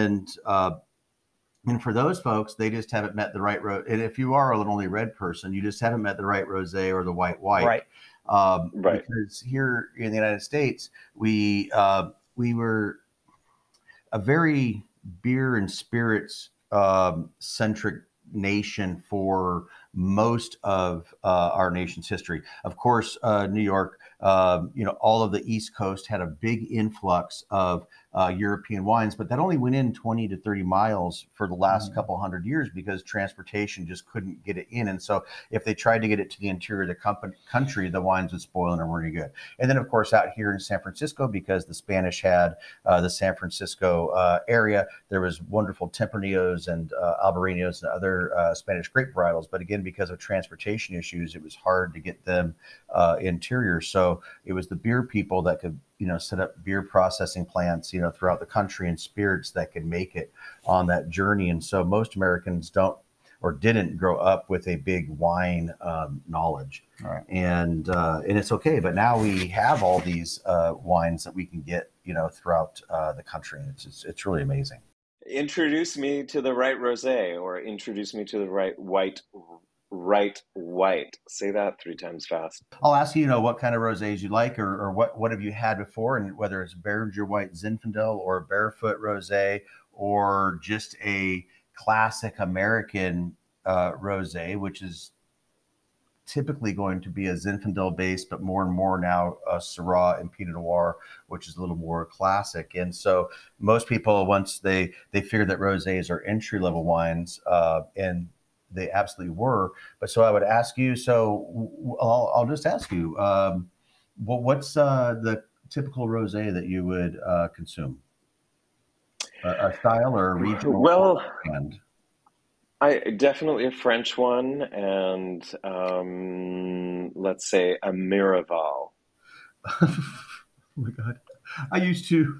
B: And for those folks, they just haven't met the right and if you are an only red person, you just haven't met the right rosé or the white.
C: Right.
A: Right.
B: Because here in the United States, we were a very beer and spirits centric nation for most of our nation's history. Of course, New York, all of the East Coast had a big influx of European wines, but that only went in 20 to 30 miles for the last couple hundred years because transportation just couldn't get it in. And so if they tried to get it to the interior of the country, the wines would spoil and weren't any good. And then, of course, out here in San Francisco, because the Spanish had the San Francisco area, there was wonderful Tempranillos and Albareños and other Spanish grape varietals. But again, because of transportation issues, it was hard to get them interior. So it was the beer people that could set up beer processing plants, throughout the country, and spirits that could make it on that journey. And so most Americans don't or didn't grow up with a big wine knowledge.
C: Right.
B: And it's okay. But now we have all these wines that we can get, throughout the country. And it's really amazing.
A: Introduce me to the right rosé, or introduce me to the right white. Say that 3 times fast.
B: I'll ask you, what kind of rosés you like, or what have you had before, and whether it's Beringer White Zinfandel or Barefoot Rosé, or just a classic American rosé, which is typically going to be a Zinfandel base, but more and more now Syrah and Pinot Noir, which is a little more classic. And so most people, once they figure that rosés are entry level wines, and they absolutely were. But so I would ask you, I'll just ask you, what's the typical rosé that you would consume? A style or a regional?
A: Well, I definitely a French one, and let's say a Miraval.
B: Oh my God. I used to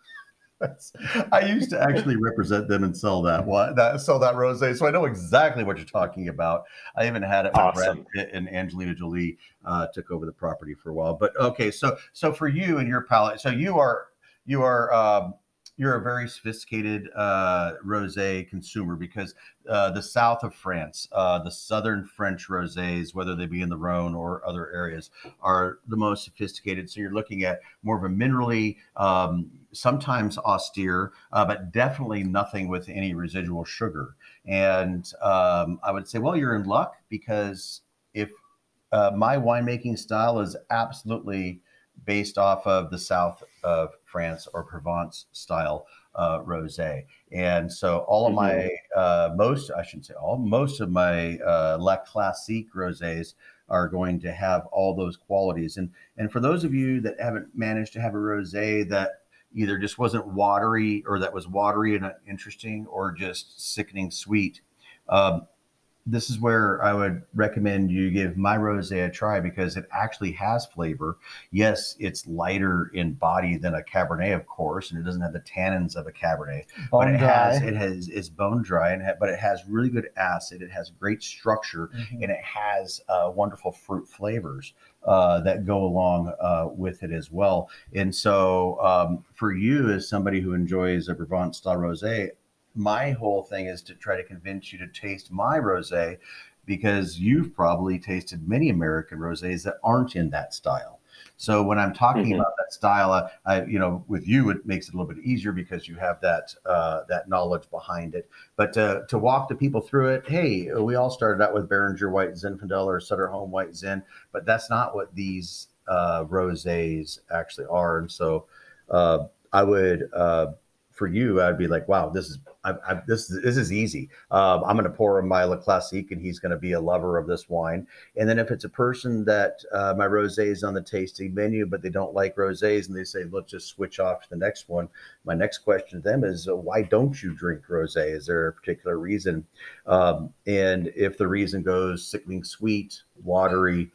B: actually represent them and sell that rosé, so I know exactly what you're talking about. I even had it when
A: Awesome.
B: Brad Pitt and Angelina Jolie took over the property for a while. But okay, so for you and your palate, so you're a very sophisticated rosé consumer, because the south of France, the southern French rosés, whether they be in the Rhone or other areas, are the most sophisticated. So you're looking at more of a minerally, sometimes austere, but definitely nothing with any residual sugar. And I would say, well, you're in luck, because if my winemaking style is absolutely based off of the south of France or Provence style rosé. And so all of my most of my La Classique rosés are going to have all those qualities. And for those of you that haven't managed to have a rosé that either just wasn't watery, or that was watery and interesting, or just sickening sweet, this is where I would recommend you give my rosé a try because it actually has flavor. Yes, it's lighter in body than a Cabernet, of course, and it doesn't have the tannins of a Cabernet. But
C: Bone dry.
B: it's bone dry, but it has really good acid. It has great structure, and it has wonderful fruit flavors that go along with it as well. And so, for you, as somebody who enjoys a Provence style rosé, my whole thing is to try to convince you to taste my rosé because you've probably tasted many American rosés that aren't in that style. So when I'm talking about that style, with you, it makes it a little bit easier because you have that knowledge behind it. But to walk the people through it, hey, we all started out with Beringer White Zinfandel or Sutter Home White Zin, but that's not what these rosés actually are. And so I would. For you, I'd be like, wow, this is easy. I'm going to pour him my Le Classique, and he's going to be a lover of this wine. And then if it's a person that my rosé is on the tasting menu, but they don't like rosés, and they say, let's just switch off to the next one. My next question to them is, why don't you drink rosé? Is there a particular reason? And if the reason goes sickening sweet, watery,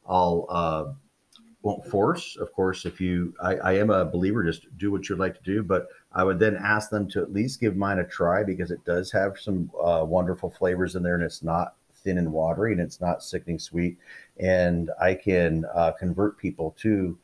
B: I'll won't force. Of course, I am a believer, just do what you'd like to do, but I would then ask them to at least give mine a try because it does have some wonderful flavors in there, and it's not thin and watery, and it's not sickening sweet. And I can convert people to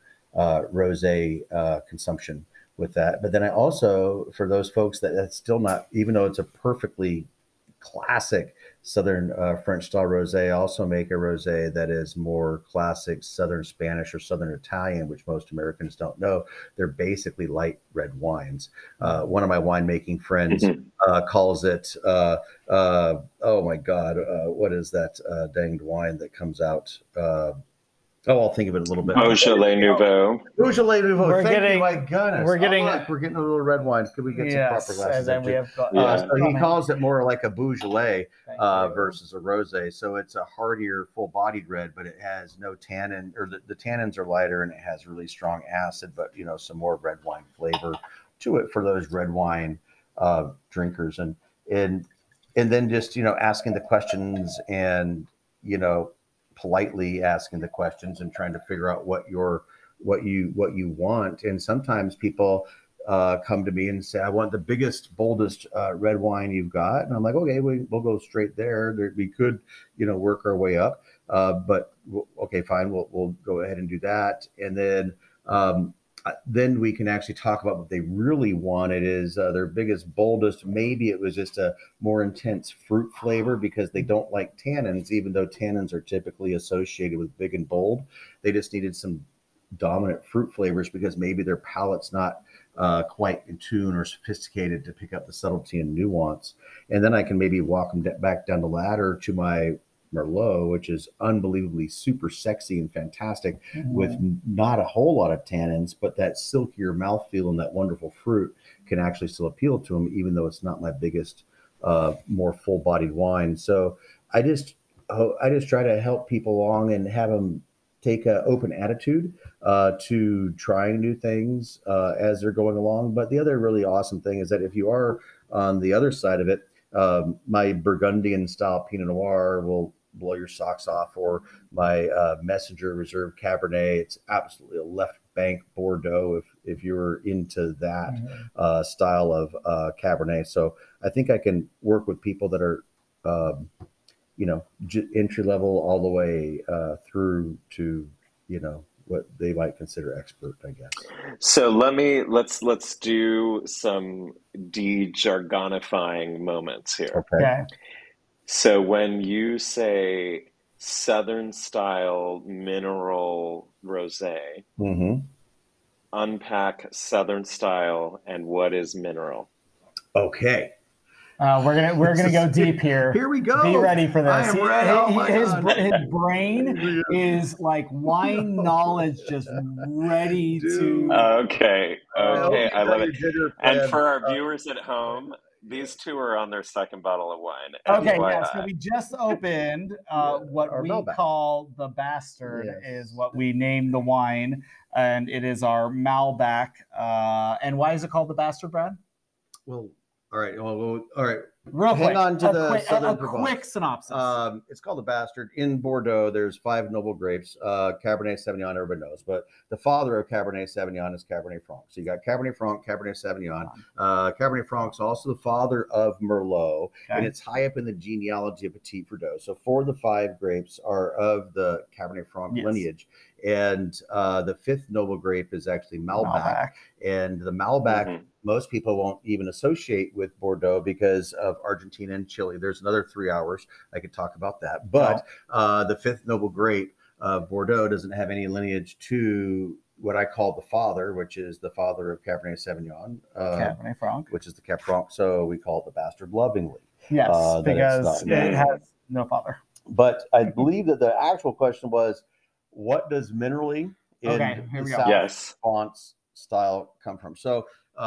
B: rosé consumption with that. But then I also, for those folks that's still not, even though it's a perfectly classic Southern French style rosé, I also make a rosé that is more classic Southern Spanish or Southern Italian, which most Americans don't know. They're basically light red wines. One of my winemaking friends calls it, oh my God, what is that danged wine that comes out? I'll think of it a little bit.
A: Beaujolais Nouveau.
B: Beaujolais Nouveau.
C: We're
B: Thank
C: getting-
B: you, my goodness.
C: we're getting-
B: We're getting a little red wine. Could we get some proper glasses?
C: And then we have
B: So he calls it more like a Beaujolais
C: Thank you.
B: versus a rosé. So it's a heartier, full-bodied red, but it has no tannin, or the tannins are lighter, and it has really strong acid, but some more red wine flavor to it for those red wine drinkers, and then just asking the questions and politely asking the questions and trying to figure out what you want. And sometimes people come to me and say, I want the biggest, boldest red wine you've got. And I'm like, okay, we'll go straight there. We could, work our way up. But okay, fine. We'll go ahead and do that. And then we can actually talk about what they really wanted is their biggest, boldest. Maybe it was just a more intense fruit flavor because they don't like tannins, even though tannins are typically associated with big and bold. They just needed some dominant fruit flavors because maybe their palate's not quite in tune or sophisticated to pick up the subtlety and nuance. And then I can maybe walk them back down the ladder to my Merlot, which is unbelievably super sexy and fantastic with not a whole lot of tannins, but that silkier mouthfeel and that wonderful fruit can actually still appeal to them, even though it's not my biggest, more full-bodied wine. So I just try to help people along and have them take an open attitude to trying new things as they're going along. But the other really awesome thing is that if you are on the other side of it, my Burgundian style Pinot Noir will blow your socks off, or my Messenger Reserve Cabernet. It's absolutely a left bank Bordeaux if you're into that style of Cabernet. So I think I can work with people that are entry level all the way through to what they might consider expert, I guess.
A: So let's do some de-jargonifying moments here.
C: Okay.
A: So when you say Southern style mineral rosé, unpack Southern style and what is mineral.
B: Okay.
C: We're gonna go deep here.
B: Here we go.
C: Be ready for this.
B: I am ready. Oh my God.
C: His brain is like wine knowledge, just ready to.
A: Okay. I love it. And
B: plan.
A: for our viewers at home, these two are on their second bottle of wine.
C: Okay,
A: FYI.
C: yeah. So we just opened what
B: our
C: we
B: Malbec.
C: call the Bastard,
B: Yes.
C: is what we named the wine, and it is our Malbec. And why is it called the Bastard, Brad?
B: Well, all right. Well, all right.
C: Real
B: hang
C: quick,
B: on to
C: a
B: the
C: quick,
B: Southern
C: a
B: Provence.
C: quick synopsis.
B: It's called the Bastard. In Bordeaux, there's 5 noble grapes. Cabernet Sauvignon, everybody knows, but the father of Cabernet Sauvignon is Cabernet Franc. So you got Cabernet Franc, Cabernet Sauvignon. Cabernet Franc is also the father of Merlot, and it's high up in the genealogy of Petit Verdot. So 4 of the 5 grapes are of the Cabernet Franc lineage, and the 5th noble grape is actually Malbec. And the Malbec, most people won't even associate with Bordeaux because of Argentina and Chile. There's another 3 hours I could talk about that. But the 5th noble grape, Bordeaux, doesn't have any lineage to what I call the father, which is the father of Cabernet Sauvignon,
C: Cabernet Franc,
B: which is the Cab Franc. So we call it the Bastard lovingly.
C: Yes, because it has no father.
B: But I believe that the actual question was, what does minerally in the South Provence style come from? So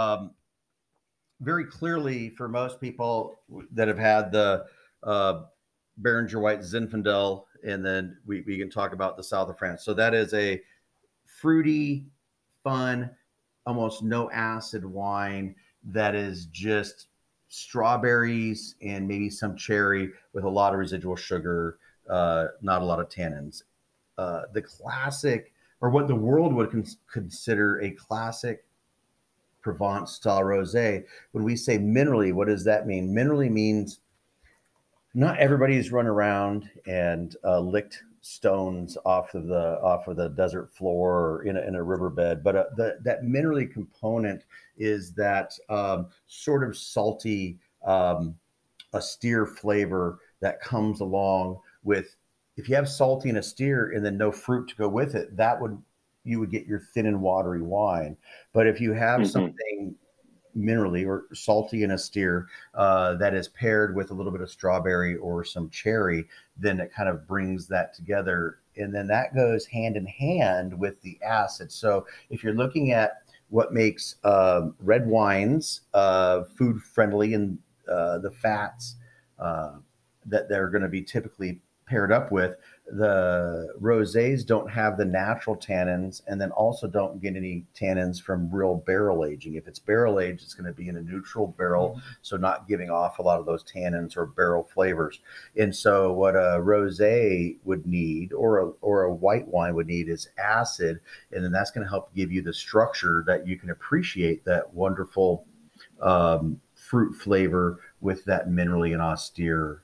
B: very clearly, for most people that have had the Beringer White Zinfandel, and then we can talk about the south of France. So that is a fruity, fun, almost no acid wine that is just strawberries and maybe some cherry with a lot of residual sugar, not a lot of tannins. The classic, or what the world would consider a classic Provence style rosé. When we say minerally, what does that mean? Minerally means not everybody's run around and licked stones off of the desert floor or in a riverbed, but that minerally component is that sort of salty, austere flavor that comes along with. If you have salty and austere and then no fruit to go with it, you would get your thin and watery wine. But if you have something minerally or salty and austere that is paired with a little bit of strawberry or some cherry, then it kind of brings that together. And then that goes hand in hand with the acid. So if you're looking at what makes red wines food friendly and the fats that they're going to be typically paired up with, the rosés don't have the natural tannins, and then also don't get any tannins from real barrel aging. If it's barrel aged, it's going to be in a neutral barrel, so not giving off a lot of those tannins or barrel flavors. And so what a rosé would need, or a white wine would need, is acid, and then that's going to help give you the structure that you can appreciate that wonderful fruit flavor with that minerally and austere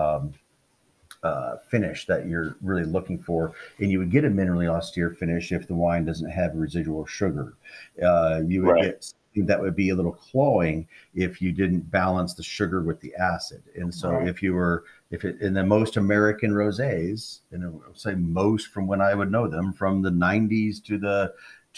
B: finish that you're really looking for. And you would get a minerally austere finish if the wine doesn't have residual sugar. You would get something that would be a little cloying if you didn't balance the sugar with the acid. And so in the most American rosés, and I'll say most from when I would know them, from the 90s to the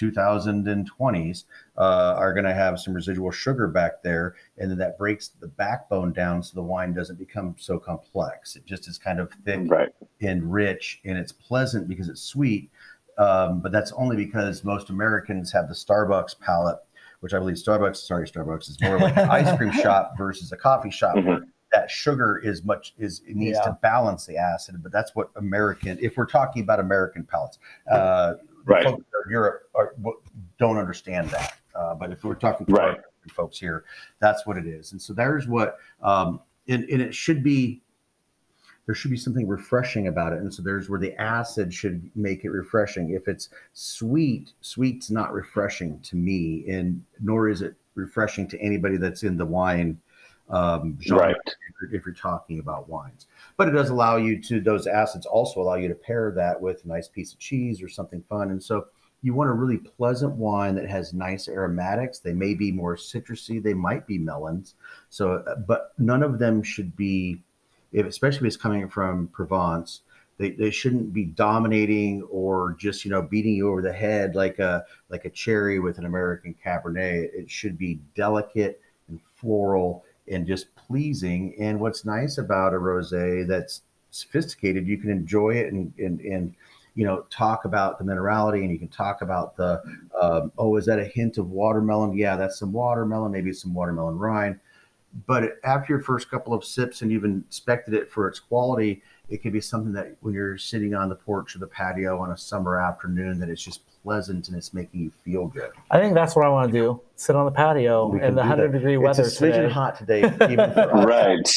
B: 2020s, are going to have some residual sugar back there, and then that breaks the backbone down so the wine doesn't become so complex. It just is kind of thick and rich, and it's pleasant because it's sweet, but that's only because most Americans have the Starbucks palate, which I believe Starbucks is more like an ice cream shop versus a coffee shop, where that sugar it needs to balance the acid. But that's what if we're talking about American palates, folks in Europe don't understand that. But if we're talking to our folks here, that's what it is. And so there's what, and it should be, there should be something refreshing about it. And so there's where the acid should make it refreshing. If it's sweet's not refreshing to me, and nor is it refreshing to anybody that's in the wine genre, if you're talking about wines. But it does allow you to, those acids also allow you to pair that with a nice piece of cheese or something fun. And so you want a really pleasant wine that has nice aromatics. They may be more citrusy. They might be melons. So, but none of them should be, especially if it's coming from Provence, they shouldn't be dominating or just, beating you over the head like a cherry with an American Cabernet. It should be delicate and floral and just pleasing. And what's nice about a rosé that's sophisticated, you can enjoy it and talk about the minerality, and you can talk about the is that a hint of watermelon? Yeah, that's some watermelon, maybe some watermelon rind. But after your first couple of sips and you've inspected it for its quality, it could be something that when you're sitting on the porch or the patio on a summer afternoon, that it's just pleasant and it's making you feel good.
D: I think that's what I want to do. Sit on the patio in the 100-degree weather
B: It's a smidgen
D: today.
B: hot today, even for us.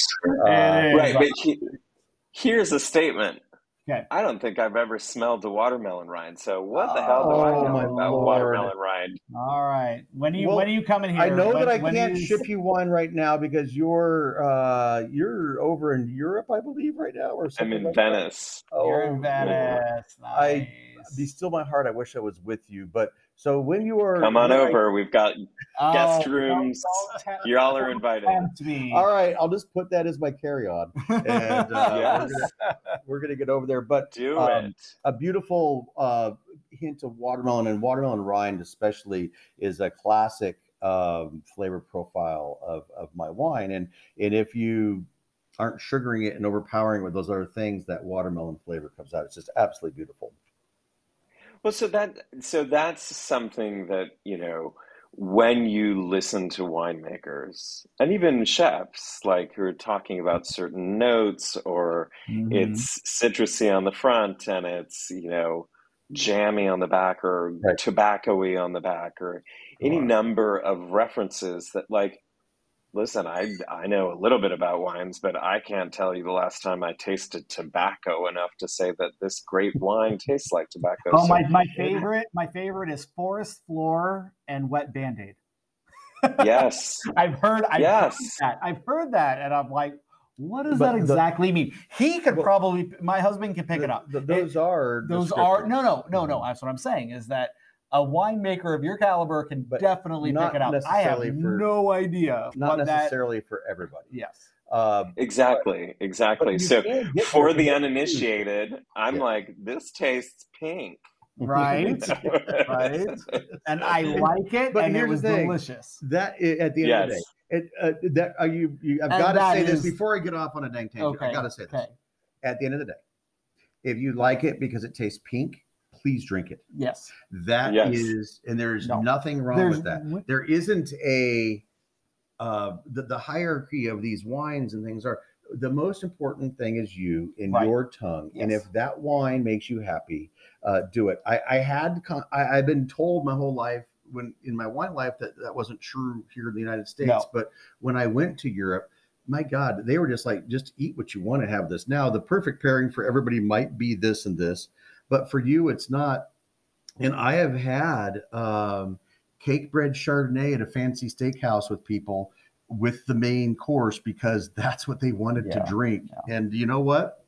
A: Right. But here's a statement.
C: Okay.
A: I don't think I've ever smelled a watermelon rind. So what the hell do I know
B: my
A: about
B: Lord.
A: watermelon rind?
C: All right. When are you
B: Well,
C: coming here?
B: I know that I
C: When
B: can't
C: is-
B: ship you wine right now because you're over in Europe, I believe, right now, or
A: I'm
B: something.
A: in
B: like
A: Venice.
B: That.
C: You're
B: Oh,
C: in Venice.
B: I
C: Nice.
B: be still my heart. I wish I was with you, but so when you are
A: Come on over. We've got guest
C: Oh,
A: rooms. Y'all are invited.
C: tempt me.
B: all right, I'll just put that as my carry-on, and
A: Yes.
B: we're gonna get over there. But
A: Do it.
B: a beautiful hint of watermelon, and watermelon rind especially is a classic flavor profile of my wine. And if you aren't sugaring it and overpowering it with those other things, that watermelon flavor comes out. It's just absolutely beautiful.
A: Well, so that's something that, when you listen to winemakers and even chefs, like who are talking about certain notes, or it's citrusy on the front and it's, jammy on the back, or
B: Right.
A: tobacco-y on the back, or any number of references that, like, listen, I know a little bit about wines, but I can't tell you the last time I tasted tobacco enough to say that this great wine tastes like tobacco.
C: Oh,
A: So
C: my favorite is Forest Floor and Wet Band-Aid.
A: yes.
C: I've heard
A: Yes.
C: that. I've heard that, and I'm like, what does that exactly mean? He could probably, my husband can pick it up.
B: Those are
C: no. That's what I'm saying, is that a winemaker of your caliber can
B: But
C: definitely
B: not
C: pick it up. I have
B: necessarily for-
C: no idea.
B: not
C: what
B: necessarily for everybody.
C: Yes.
A: Exactly.
B: but you
A: So
B: can get
A: for
B: there
A: the
B: with
A: uninitiated, I'm
B: Yeah.
A: like, this tastes pink.
C: Right. Right. And I like it,
B: But
C: and it
B: here's
C: was
B: the thing.
C: delicious.
B: That at the end of the day, I've
C: And
B: got to
C: that
B: say this
C: is-
B: before I get off on a dang tangent.
C: Okay.
B: I got to say this.
C: Okay.
B: At the end of the day, if you like it because it tastes pink, please drink it.
C: Yes.
B: That is,
A: Yes.
B: and there's
C: No.
B: nothing wrong
C: There's-
B: with that. There isn't the hierarchy of these wines and things are. The most important thing is you in
C: Right.
B: your tongue, and
C: Yes.
B: if that wine makes you happy, do it. I've been told my whole life, when in my wine life, that wasn't true here in the United States.
C: No.
B: But when I went to Europe, my God, they were just like, just eat what you want to have this. Now, the perfect pairing for everybody might be this and this, but for you, it's not. And I have had cake bread Chardonnay at a fancy steakhouse with people with the main course because that's what they wanted to drink.
C: Yeah.
B: And you know what?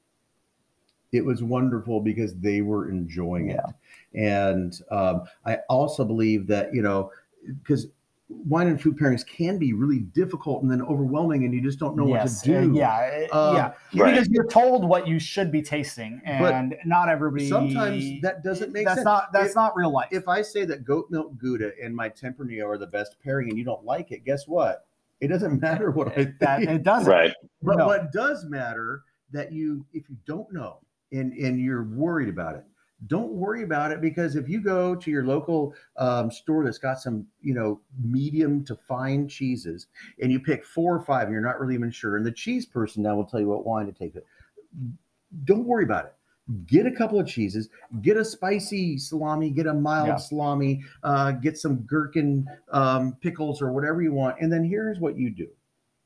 B: It was wonderful because they were enjoying it. And I also believe that, because wine and food pairings can be really difficult and then overwhelming, and you just don't know what to do.
A: Right.
C: Because you're told what you should be tasting, and not everybody.
B: Sometimes that doesn't make sense.
C: That's not real life.
B: If I say that goat milk Gouda and my Tempranillo are the best pairing and you don't like it, guess what? It doesn't matter what I think.
C: It doesn't.
A: Right.
B: But
C: No.
B: what does matter that if you don't know and you're worried about it, don't worry about it, because if you go to your local store that's got some, medium to fine cheeses, and you pick 4 or 5 and you're not really even sure, and the cheese person now will tell you what wine to take it. Don't worry about it. Get a couple of cheeses, get a spicy salami, get a mild salami, get some gherkin pickles or whatever you want. And then here's what you do.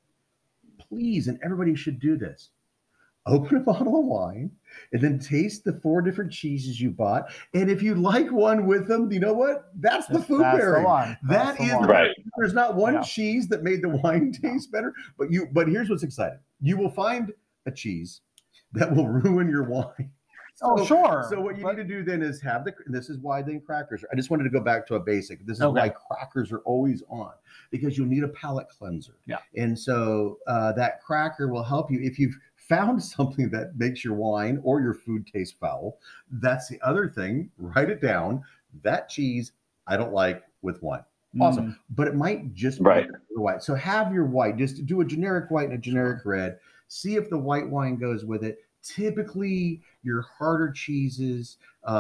B: Please, and everybody should do this. Open a bottle of wine and then taste the 4 different cheeses you bought. And if you like one with them, you know what? That's the food pairing. That is
A: right.
B: There's not one cheese that made the wine taste better, but here's what's exciting. You will find a cheese that will ruin your wine.
C: Sure.
B: So what you need to do then is this is why then crackers. I just wanted to go back to a basic. This is why crackers are always on, because you'll need a palate cleanser.
C: Yeah.
B: And so that cracker will help you if you've found something that makes your wine or your food taste foul. That's the other thing. Write it down. That cheese I don't like with wine. Awesome. But it might just be the white. So have your white. Just do a generic white and a generic red. See if the white wine goes with it. Typically, your harder cheeses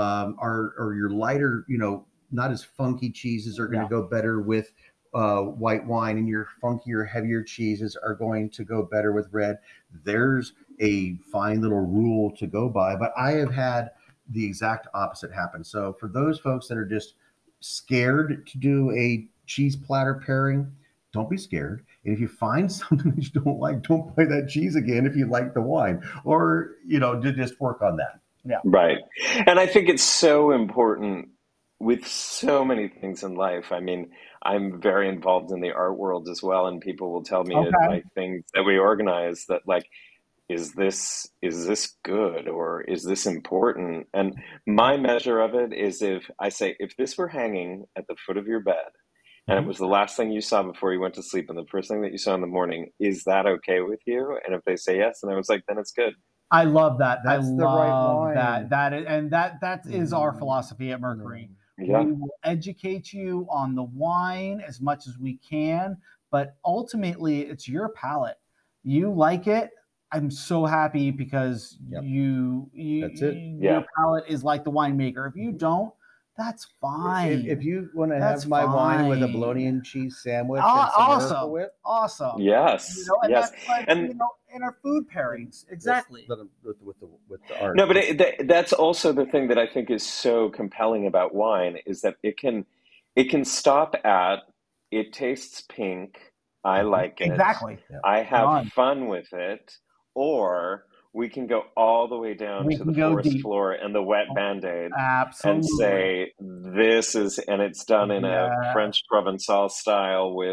B: or your lighter, not as funky cheeses are going to go better with white wine, and your funkier, heavier cheeses are going to go better with red. There's a fine little rule to go by. But I have had the exact opposite happen. So for those folks that are just scared to do a cheese platter pairing, don't be scared. And if you find something that you don't like, don't buy that cheese again if you like the wine, or, just work on that.
C: Yeah.
A: Right. And I think it's so important with so many things in life. I mean, I'm very involved in the art world as well, and people will tell me at like things that we organize that like, is this good, or is this important? And my measure of it is if this were hanging at the foot of your bed and it was the last thing you saw before you went to sleep and the first thing that you saw in the morning, is that okay with you? And if they say yes, and I was like, then it's good.
C: I love that.
B: That's
C: I
B: the right wine.
C: love that. That is our philosophy at Mercury.
A: Yeah.
C: We will educate you on the wine as much as we can, but ultimately it's your palate. You like it. I'm so happy because
B: Yep.
C: that's
B: it.
C: Your palate is like the winemaker. If you don't, that's fine.
B: If you want to
C: That's
B: have my wine with a
C: fine.
B: bologna and cheese sandwich and some Miracle Whip,
C: Awesome.
A: Yes.
C: And
A: Yes.
C: that's like,
A: And
C: in our food pairings. Exactly.
B: with the art.
A: no, but that's also the thing that I think is so compelling about wine is that it can stop at, it tastes pink, I like it.
C: Exactly.
A: I have
C: Done.
A: fun with it, or we can go all the way down
C: We
A: to
C: can
A: the
C: go
A: forest
C: deep.
A: floor and the wet Band-Aid
C: Absolutely.
A: and say and it's done in a
C: Yeah.
A: French Provençal style with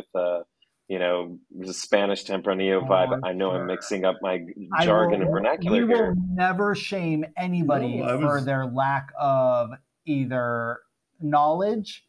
A: the Spanish Tempranillo vibe. I know
C: sure.
A: I'm mixing up my jargon and vernacular
C: We
A: here.
C: will never shame anybody for their lack of either knowledge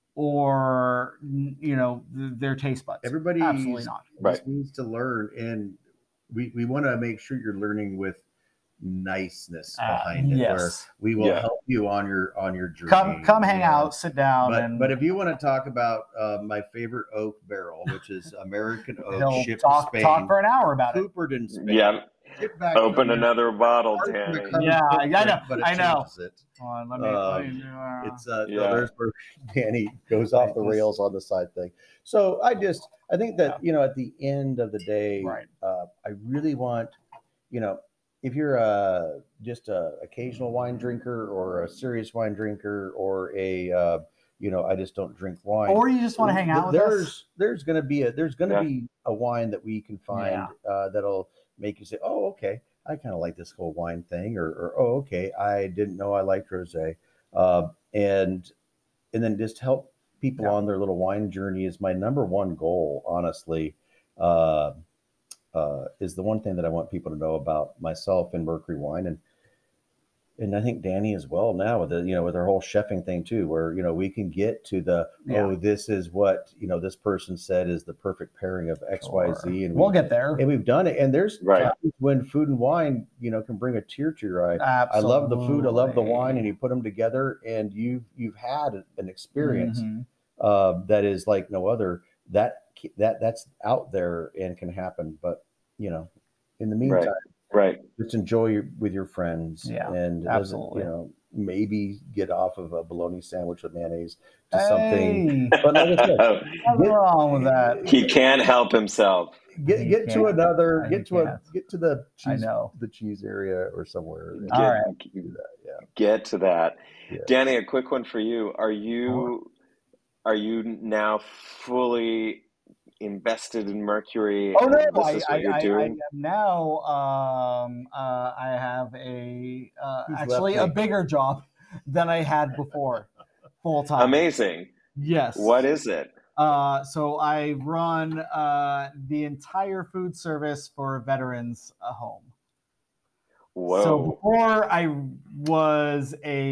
C: or their taste buds.
B: Everybody
C: Absolutely not.
B: just needs to learn, and we want to make sure you're learning with niceness behind it.
C: Yes.
B: Where we will help you on your journey.
C: Come hang out, sit down,
B: but if you want to talk about my favorite oak barrel, which is American oak, shipped to Spain,
C: talk for an hour about
B: coopered in Spain.
A: Yeah.
B: Back
A: Open another bottle, Danny.
C: Yeah, I know.
B: But it
C: I know.
B: changes it.
C: Hold on, let me
B: It's there's where Danny goes off the rails on the side thing. So I think that at the end of the day, I really want if you're just a occasional wine drinker or a serious wine drinker or a I just don't drink wine,
C: or you just want to hang out with us.
B: There's going to be a wine that we can find that'll make you say, oh, okay, I kind of like this whole wine thing, or oh, okay, I didn't know I liked rosé, and then just help people on their little wine journey is my number one goal, honestly. Is the one thing that I want people to know about myself and Mercury Wine, and I think Danny as well now with with our whole chefing thing too, where we can get to the this is what this person said is the perfect pairing of XYZ, and
C: we'll get there,
B: and we've done it. And there's times when food and wine can bring a tear to your eye.
C: Absolutely.
B: I love the food, I love the wine, and you put them together, and you've had an experience that is like no other. That's out there and can happen, but in the meantime.
A: Right.
B: Just enjoy with your friends, and
C: absolutely.
B: Maybe get off of a bologna sandwich with mayonnaise to something. But like I said,
C: nothing wrong with that.
A: He can't help himself.
B: Get to another. Get to the cheese. The cheese area or somewhere.
A: Get to that.
B: Yeah.
A: Danny, a quick one for you. Are you now fully invested in Mercury?
C: Oh no,
A: this is what you're doing?
C: I am now. I have a bigger job than I had before, full time.
A: Amazing.
C: Yes.
A: What is it?
C: So I run the entire food service for veterans home.
A: Whoa.
C: So before I was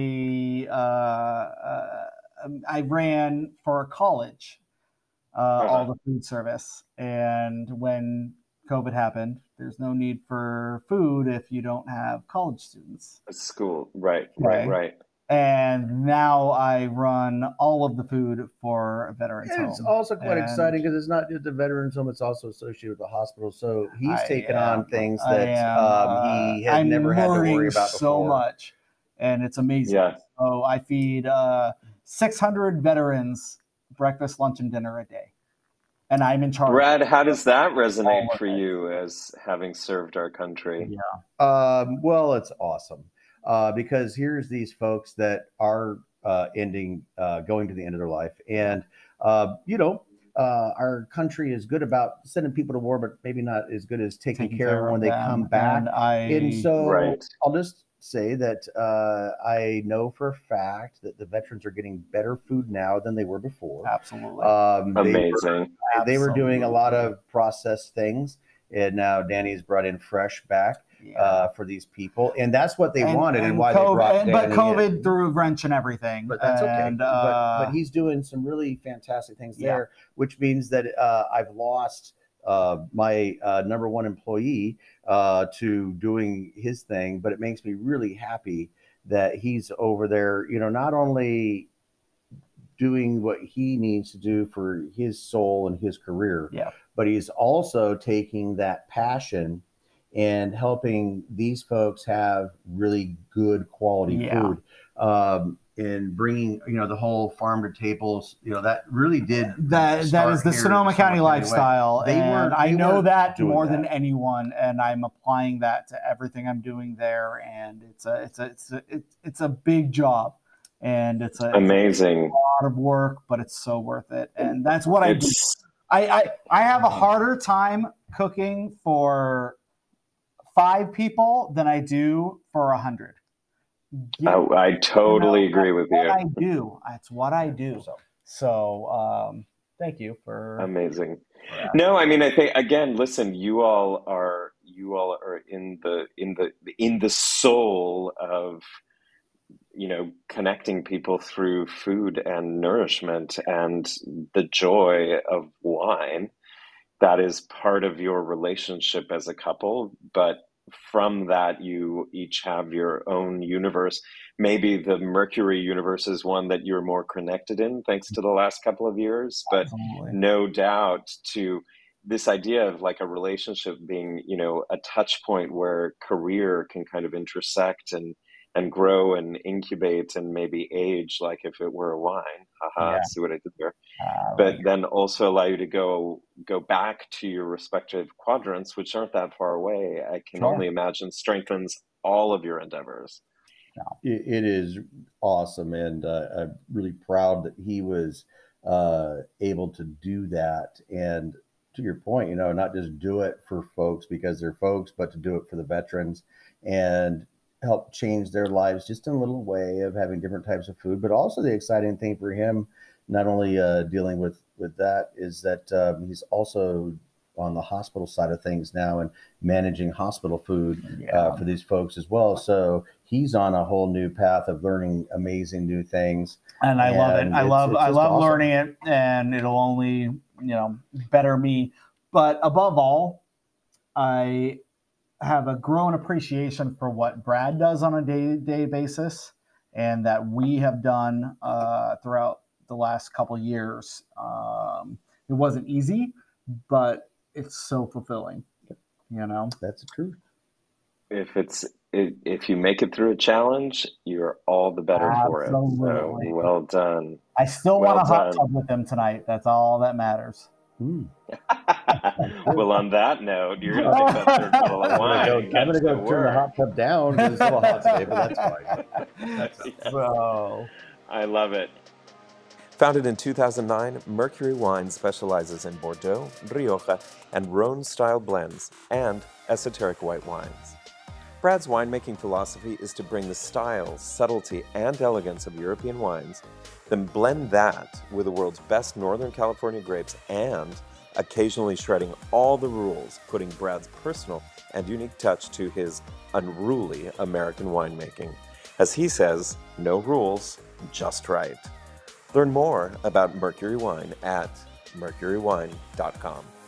C: I ran for a college. All the food service. And when COVID happened, there's no need for food if you don't have college students.
A: School, right.
C: And now I run all of the food for veterans home.
B: It's also quite exciting because it's not just a veterans home; it's also associated with the hospital. So he's taken on things that he had never had to worry about before.
C: So much, and it's amazing.
A: Yeah.
C: So I feed 600 veterans breakfast, lunch, and dinner a day. And I'm in charge.
A: Brad, how does that resonate for you as having served our country?
B: Yeah. Well, it's awesome. because here's these folks that are going to the end of their life. And, our country is good about sending people to war, but maybe not as good as taking care of them when they come back. And so
A: Right.
B: I'll just say that I know for a fact that the veterans are getting better food now than they were before.
C: Absolutely.
A: Amazing.
B: They were doing a lot of processed things, and now Danny's brought in fresh back for these people, and that's what they wanted, and why
C: COVID,
B: they brought Danny
C: but COVID
B: in.
C: threw a wrench in everything.
B: But that's okay.
C: And,
B: but he's doing some really fantastic things there, which means that I've lost my number one employee to doing his thing, but it makes me really happy that he's over there, not only doing what he needs to do for his soul and his career, but he's also taking that passion and helping these folks have really good quality food. And bringing, the whole farm to tables, that really did.
C: That is the Sonoma County lifestyle. I know that more than anyone, and I'm applying that to everything I'm doing there. And it's a big job, and it's
A: amazing.
C: It's a lot of work, but it's so worth it. And that's what I do. I have a harder time cooking for 5 people than I do for 100.
A: I totally agree with you.
C: I do. That's what I do. So thank you for
A: amazing. No, I mean, I think again, listen, you all are in the soul of connecting people through food and nourishment and the joy of wine. That is part of your relationship as a couple, but from that, you each have your own universe. Maybe the Mercury universe is one that you're more connected in, thanks to the last couple of years. But no doubt to this idea of like a relationship being, a touch point where career can kind of intersect and grow and incubate and maybe age like if it were a wine. See what I did there? But then also allow you to go back to your respective quadrants, which aren't that far away. I can only imagine strengthens all of your endeavors.
B: It is awesome, and I'm really proud that he was able to do that. And to your point, not just do it for folks because they're folks, but to do it for the veterans and help change their lives just in a little way of having different types of food. But also the exciting thing for him, not only dealing with that, is that he's also on the hospital side of things now and managing hospital food for these folks as well. So he's on a whole new path of learning amazing new things.
C: And I love it. I love awesome. Learning it, and it'll only, better me. But above all, I have a growing appreciation for what Brad does on a day-to-day basis, and that we have done throughout the last couple of years. It wasn't easy, but it's so fulfilling.
B: That's the truth.
A: If you make it through a challenge, you're all the better for it. So well done.
C: I still want a hot tub with him tonight. That's all that matters.
A: Well, on that note, you're going to take that third bottle of wine.
B: I'm going to go turn the hot tub down. It's a little hot today, but that's fine.
C: So,
A: I love it.
E: Founded in 2009, Mercury Wine specializes in Bordeaux, Rioja, and Rhone-style blends and esoteric white wines. Brad's winemaking philosophy is to bring the style, subtlety, and elegance of European wines, then blend that with the world's best Northern California grapes and occasionally shredding all the rules, putting Brad's personal and unique touch to his unruly American winemaking. As he says, no rules, just right. Learn more about Mercury Wine at mercurywine.com.